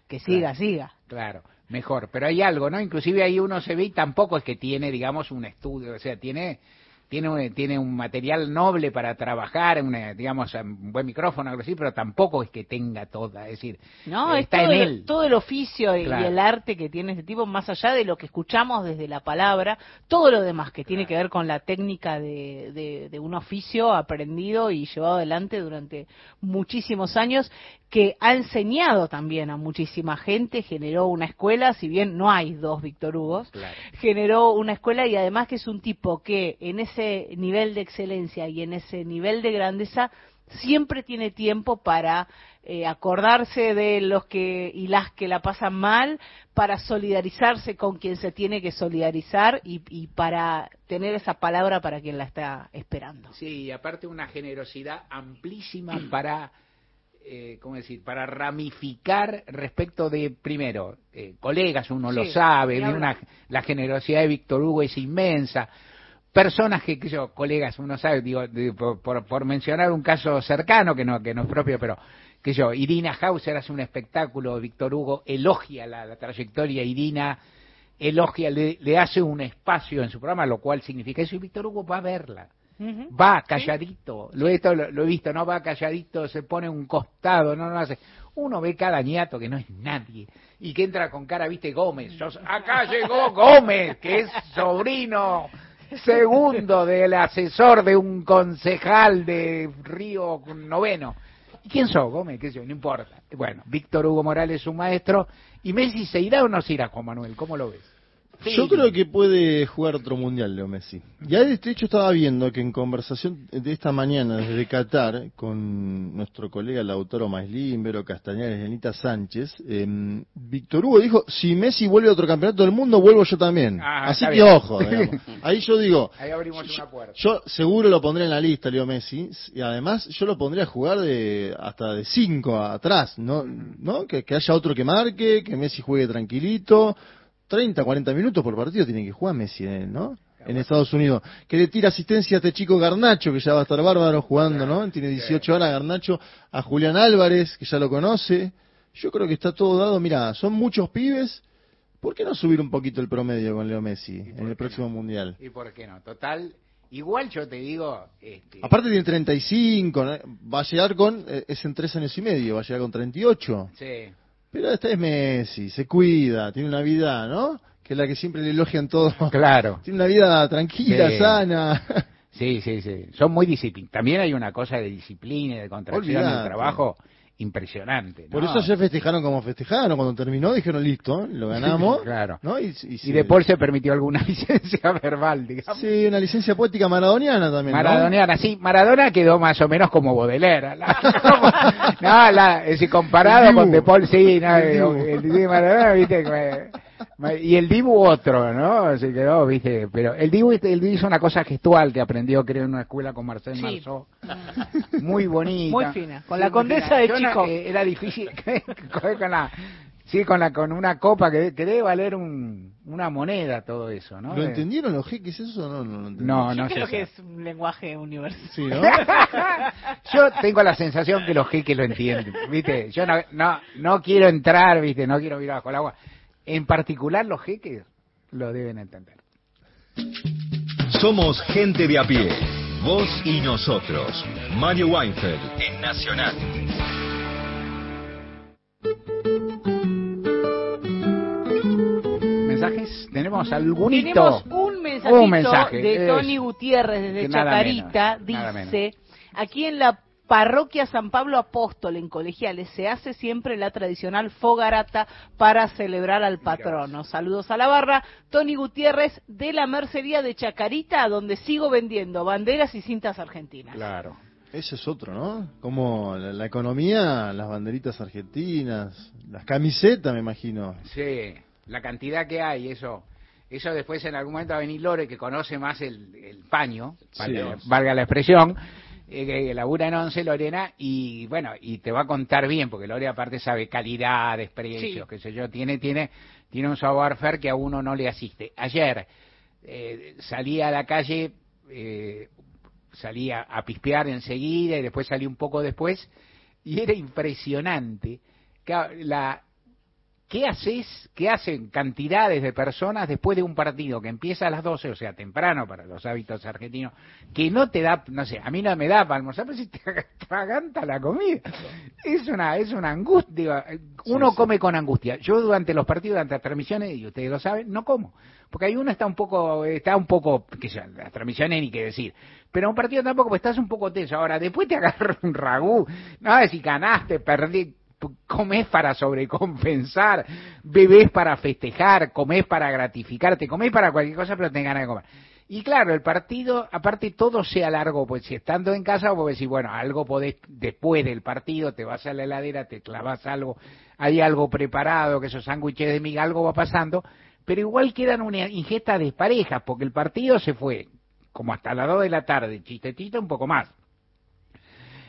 Claro, mejor. Pero hay algo, ¿no? Inclusive ahí uno se ve y tampoco es que tiene, digamos, un estudio, o sea, tiene un material noble para trabajar, digamos, un buen micrófono, algo así, pero tampoco es que tenga toda, es decir, no, está en él. Todo el oficio Claro. y el arte que tiene este tipo, más allá de lo que escuchamos desde la palabra, todo lo demás que tiene que ver con la técnica de un oficio aprendido y llevado adelante durante muchísimos años, que ha enseñado también a muchísima gente, generó una escuela, si bien no hay dos Víctor Hugos, Claro. generó una escuela y además que es un tipo que en ese nivel de excelencia y en ese nivel de grandeza siempre tiene tiempo para acordarse de los que y las que la pasan mal, para solidarizarse con quien se tiene que solidarizar y para tener esa palabra para quien la está esperando. Sí, y aparte una generosidad amplísima para ¿cómo decir? Para ramificar respecto de, primero, colegas, uno Sí, lo sabe, ni hablar. la generosidad de Víctor Hugo es inmensa. Personas que yo, colegas, uno sabe, digo, por mencionar un caso cercano que no es propio, pero que yo, Irina Hauser hace un espectáculo, Víctor Hugo elogia la trayectoria, Irina elogia, le hace un espacio en su programa, lo cual significa eso, y Víctor Hugo va a verla. Va calladito, lo he visto, no va calladito, se pone un costado, no hace. Uno ve cada ñato que no es nadie y que entra con cara, viste, Gómez. Acá llegó Gómez, que es sobrino segundo del asesor de un concejal de Río Noveno. ¿Y quién sos, Gómez? ¿Qué sé yo? No importa. Bueno, Víctor Hugo Morales es un maestro. ¿Y Messi se irá o no se irá, Juan Manuel? ¿Cómo lo ves? Yo creo que puede jugar otro mundial, Leo Messi. Ya de hecho estaba viendo que en conversación de esta mañana desde Qatar con nuestro colega Lautaro Maislin, Vero Castañares y Anita Sánchez, Víctor Hugo dijo, si Messi vuelve a otro campeonato del mundo, vuelvo yo también. Así que ojo, digamos. Ahí yo digo, ahí abrimos una puerta. yo seguro lo pondré en la lista, Leo Messi, y además yo lo pondría a jugar hasta de 5 atrás, ¿no? Que haya otro que marque, que Messi juegue tranquilito. 30, 40 minutos por partido tiene que jugar Messi, ¿no? En Estados Unidos. Que le tira asistencia a este chico Garnacho, que ya va a estar bárbaro jugando, ¿no? Tiene 18 años Garnacho, a Julián Álvarez, que ya lo conoce. Yo creo que está todo dado. Mira, son muchos pibes. ¿Por qué no subir un poquito el promedio con Leo Messi en el próximo Mundial? ¿Y por qué no? Total, igual yo te digo... Aparte tiene 35, ¿no? Va a llegar es en 3 años y medio, va a llegar con 38. Sí. Pero este es Messi, se cuida, tiene una vida, ¿no? Que es la que siempre le elogian todos. Claro. Tiene una vida tranquila, Sí. sana. Sí. Son muy disciplinados. También hay una cosa de disciplina y de contracción del Olvidate. trabajo impresionante, ¿no? Por eso ayer festejaron como festejaron. Cuando terminó dijeron, listo, lo ganamos. Claro. ¿no? Y de Paul se permitió alguna licencia verbal, digamos. Sí, una licencia poética maradoniana también, ¿no? Maradoniana, sí. Maradona quedó más o menos como Baudelaire. Es decir, comparado con De Paul, sí. No, el Dibu Maradona, viste, y el Dibu otro, ¿no? Se quedó, viste. Pero el Dibu hizo una cosa gestual que aprendió, creo, en una escuela con Marcel Marceau. Muy bonita. Muy fina. Con la condesa de Chico. Era difícil con una copa que debe valer una moneda todo eso, ¿no? ¿Lo entendieron los jeques eso o no? No lo entendí. No Yo sé. creo que es un lenguaje universal. Sí, ¿no? Yo tengo la sensación que los jeques lo entienden, ¿viste? Yo no quiero entrar, ¿viste? No quiero mirar bajo el agua. En particular los jeques lo deben entender. Somos gente de a pie. Vos y nosotros. Mario Weinfeld en Nacional. ¿Mensajes? ¿Tenemos algunito? Tenemos un mensajito de es, Tony Gutiérrez desde que nada Chacarita. menos, nada Dice, aquí en la parroquia San Pablo Apóstol en Colegiales se hace siempre la tradicional fogarata para celebrar al patrono. Saludos a la barra. Tony Gutiérrez de la mercería de Chacarita, donde sigo vendiendo banderas y cintas argentinas. Claro. Ese es otro, ¿no? Como la economía, las banderitas argentinas, las camisetas, me imagino. Sí, la cantidad que hay, eso después en algún momento va a venir Lore, que conoce más el paño, Sí. valga la expresión, que labura en 11, Lorena, y bueno, y te va a contar bien, porque Lore aparte sabe calidades, precios, qué sé yo, tiene un savoir-faire que a uno no le asiste. Ayer salí a la calle, salí a pispear enseguida y después salí un poco después, y era impresionante ¿Qué hacen cantidades de personas después de un partido que empieza a las 12, o sea, temprano para los hábitos argentinos, que no te da, no sé, a mí no me da para almorzar, pero si te atraganta la comida. Es una angustia. Uno come con angustia. Yo durante los partidos, durante las transmisiones, y ustedes lo saben, no como. Porque ahí uno está un poco, que ya, las transmisiones ni qué decir. Pero un partido tampoco, pues estás un poco tenso. Ahora, después te agarra un ragú, no, si ganaste, perdí. Comés para sobrecompensar, bebés para festejar, comés para gratificarte, comés para cualquier cosa, pero tenés ganas de comer. Y claro, el partido, aparte todo se alargó, pues si estando en casa, vos decís, bueno, algo podés, después del partido, te vas a la heladera, te clavas algo, hay algo preparado, que esos sándwiches de miga, algo va pasando, pero igual quedan una ingesta de parejas, porque el partido se fue como hasta las 2 de la tarde, chistetito, un poco más.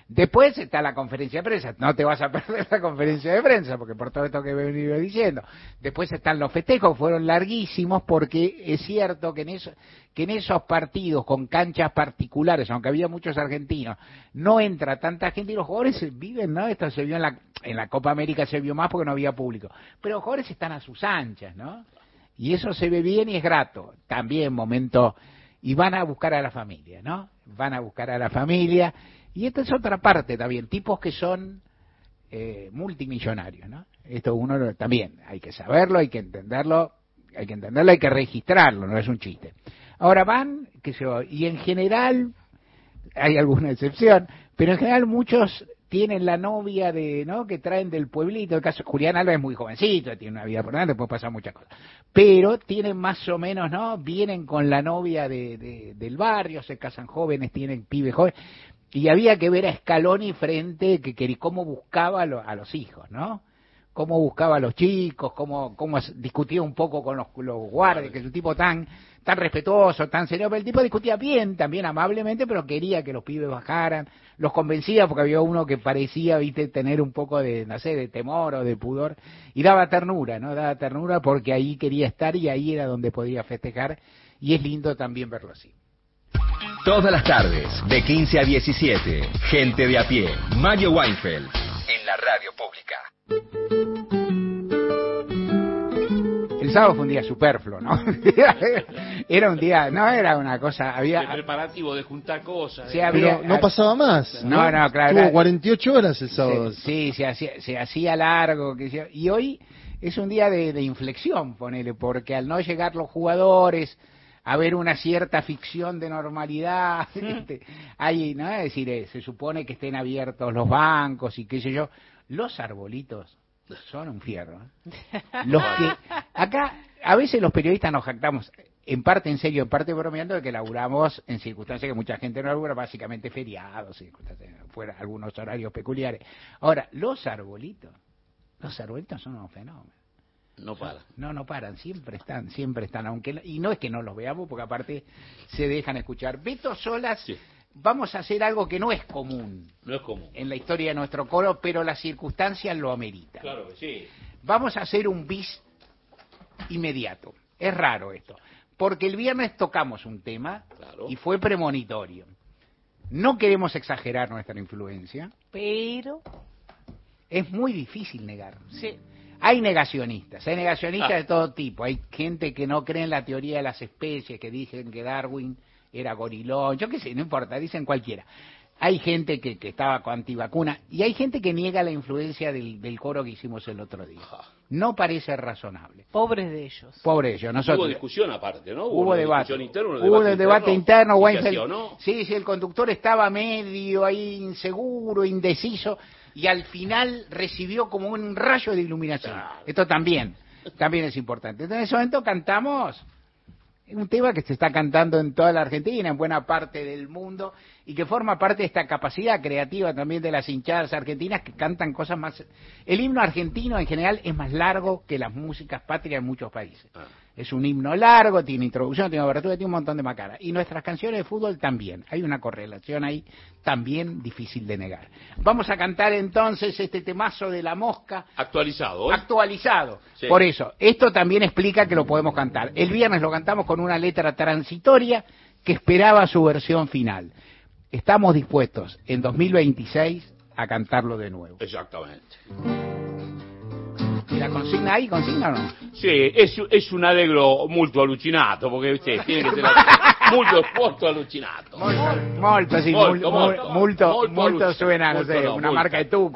Después está la conferencia de prensa, no te vas a perder la conferencia de prensa, porque por todo esto que he venido diciendo. Después están los festejos, fueron larguísimos, porque es cierto que en esos partidos con canchas particulares, aunque había muchos argentinos, no entra tanta gente y los jugadores viven, ¿no? Esto se vio en la Copa América, se vio más porque no había público. Pero los jugadores están a sus anchas, ¿no? Y eso se ve bien y es grato. También momento, y van a buscar a la familia, ¿no? Van a buscar a la familia. Y esta es otra parte también, tipos que son multimillonarios, ¿no? Esto uno también hay que saberlo, hay que entenderlo, hay que registrarlo, no es un chiste. Ahora van, y en general, hay alguna excepción, pero en general muchos tienen la novia ¿no? que traen del pueblito. El caso de Julián Álvarez es muy jovencito, tiene una vida por delante, puede pasar muchas cosas. Pero tienen más o menos, ¿no? Vienen con la novia del barrio, se casan jóvenes, tienen pibes jóvenes. Y había que ver a Scaloni frente, cómo buscaba a los hijos, ¿no? Cómo buscaba a los chicos, cómo discutía un poco con los guardias, que es un tipo tan respetuoso, tan serio, pero el tipo discutía bien, también amablemente, pero quería que los pibes bajaran, los convencía porque había uno que parecía, viste, tener un poco de, no sé, de temor o de pudor, y daba ternura, ¿no? Daba ternura porque ahí quería estar y ahí era donde podía festejar, y es lindo también verlo así. Todas las tardes, de 15 a 17, Gente de a pie, Mario Weinfeld, en la radio pública. El sábado fue un día superfluo, ¿no? Era un día, no era una cosa, había... De preparativo, de juntar cosas. Sí, pero no pasaba más, ¿no? No, claro. Tuvo 48 horas el sábado. Sí, se hacía largo. Y hoy es un día de inflexión, ponele, porque al no llegar los jugadores, a ver una cierta ficción de normalidad, hay, ¿no? Es decir, se supone que estén abiertos los bancos y qué sé yo, los arbolitos son un fierro. Los que acá a veces los periodistas nos jactamos, en parte en serio, en parte bromeando, de que laburamos en circunstancias que mucha gente no labura, básicamente feriados, circunstancias fuera algunos horarios peculiares. Ahora, los arbolitos son un fenómeno. No paran. No paran, siempre están, aunque y no es que no los veamos, porque aparte se dejan escuchar. Beto Solas, sí. Vamos a hacer algo que no es común. No es común. En la historia de nuestro coro, pero las circunstancias lo ameritan. Claro que sí. Vamos a hacer un bis inmediato. Es raro esto, porque el viernes tocamos un tema, claro, y fue premonitorio. No queremos exagerar nuestra influencia, pero es muy difícil negar. Sí. Hay negacionistas de todo tipo. Hay gente que no cree en la teoría de las especies, que dicen que Darwin era gorilón, yo qué sé, no importa, dicen cualquiera. Hay gente que estaba con antivacuna, y hay gente que niega la influencia del coro que hicimos el otro día. No parece razonable. Pobres de ellos. Nosotros. Hubo discusión aparte, ¿no? Hubo debate. Hubo un debate interno. Weinfeld, ¿no? Sí, el conductor estaba medio ahí inseguro, indeciso, y al final recibió como un rayo de iluminación. Claro. Esto también es importante. Entonces, en ese momento cantamos un tema que se está cantando en toda la Argentina, en buena parte del mundo, y que forma parte de esta capacidad creativa también de las hinchadas argentinas, que cantan cosas más... El himno argentino en general es más largo que las músicas patrias en muchos países. Es un himno largo, tiene introducción, tiene abertura, tiene un montón de macaras. Y nuestras canciones de fútbol también. Hay una correlación ahí también difícil de negar. Vamos a cantar entonces este temazo de La Mosca. Actualizado, ¿eh? Actualizado. Sí. Por eso, esto también explica que lo podemos cantar. El viernes lo cantamos con una letra transitoria que esperaba su versión final. Estamos dispuestos en 2026 a cantarlo de nuevo. Exactamente. ¿Y la consigna hay? ¿Consigna o no? Sì, è un allegro molto allucinato, perché tiene che essere molto esposto allucinato. Molto, sì, molto suena, no sé, una molto. Marca de tuco.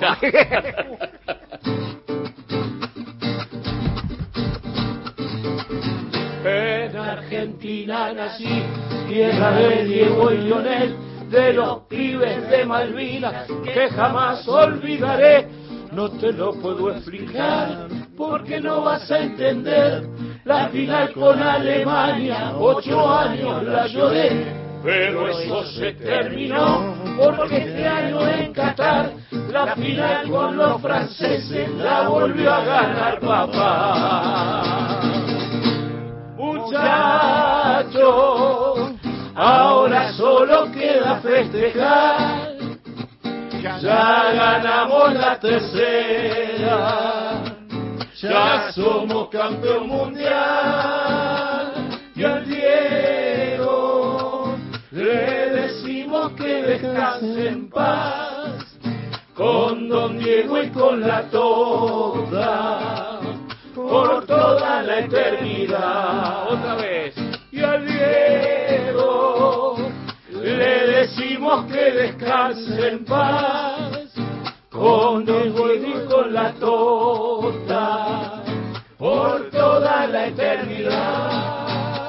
En Argentina nací, tierra de Diego y Lionel, de los pibes de Malvinas que jamás olvidaré. No te lo puedo explicar porque no vas a entender. La final con Alemania, 8 años la lloré, pero eso se terminó porque este año en Qatar la final con los franceses la volvió a ganar papá. Muchachos, ahora solo queda festejar. ya ganamos la tercera, ya somos campeón mundial. Y al Diego le decimos que descanse en paz, con Don Diego y con la Tota, por toda la eternidad. Otra vez. Y al Diego le decimos que descanse en paz, con Don Diego y con la Tota, por toda la eternidad.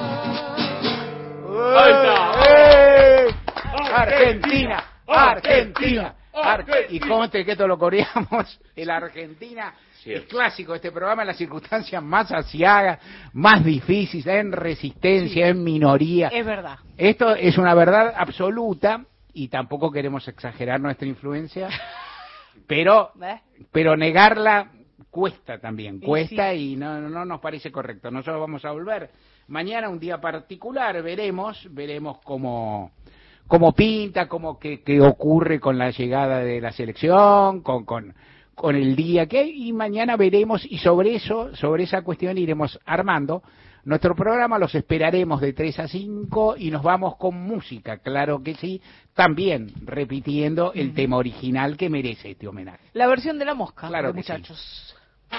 ¡Ahí está! Argentina, Argentina, y conste que esto lo coreamos, el Argentina es clásico de este programa en las circunstancias más asiagas, más difíciles, en resistencia, en minoría. Es verdad. Esto es una verdad absoluta y tampoco queremos exagerar nuestra influencia, pero negarla cuesta también, cuesta y no nos parece correcto. Nosotros vamos a volver mañana, un día particular, veremos cómo pinta, qué ocurre con la llegada de la selección, con el día que hay, y mañana veremos, y sobre esa cuestión iremos armando nuestro programa. Los esperaremos de 3 a 5 y nos vamos con música, claro que sí, también repitiendo el tema original que merece este homenaje. La versión de La Mosca, claro, muchachos. Sí.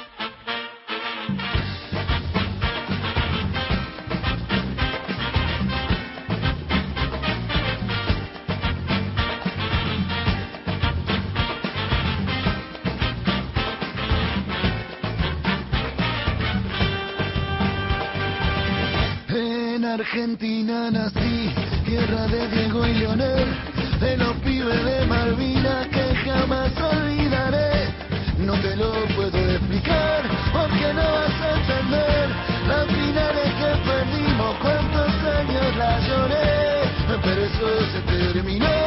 Argentina nací, tierra de Diego y Leonel, de los pibes de Malvinas que jamás olvidaré. No te lo puedo explicar porque no vas a entender las finales que perdimos, cuántos años la lloré, pero eso se terminó.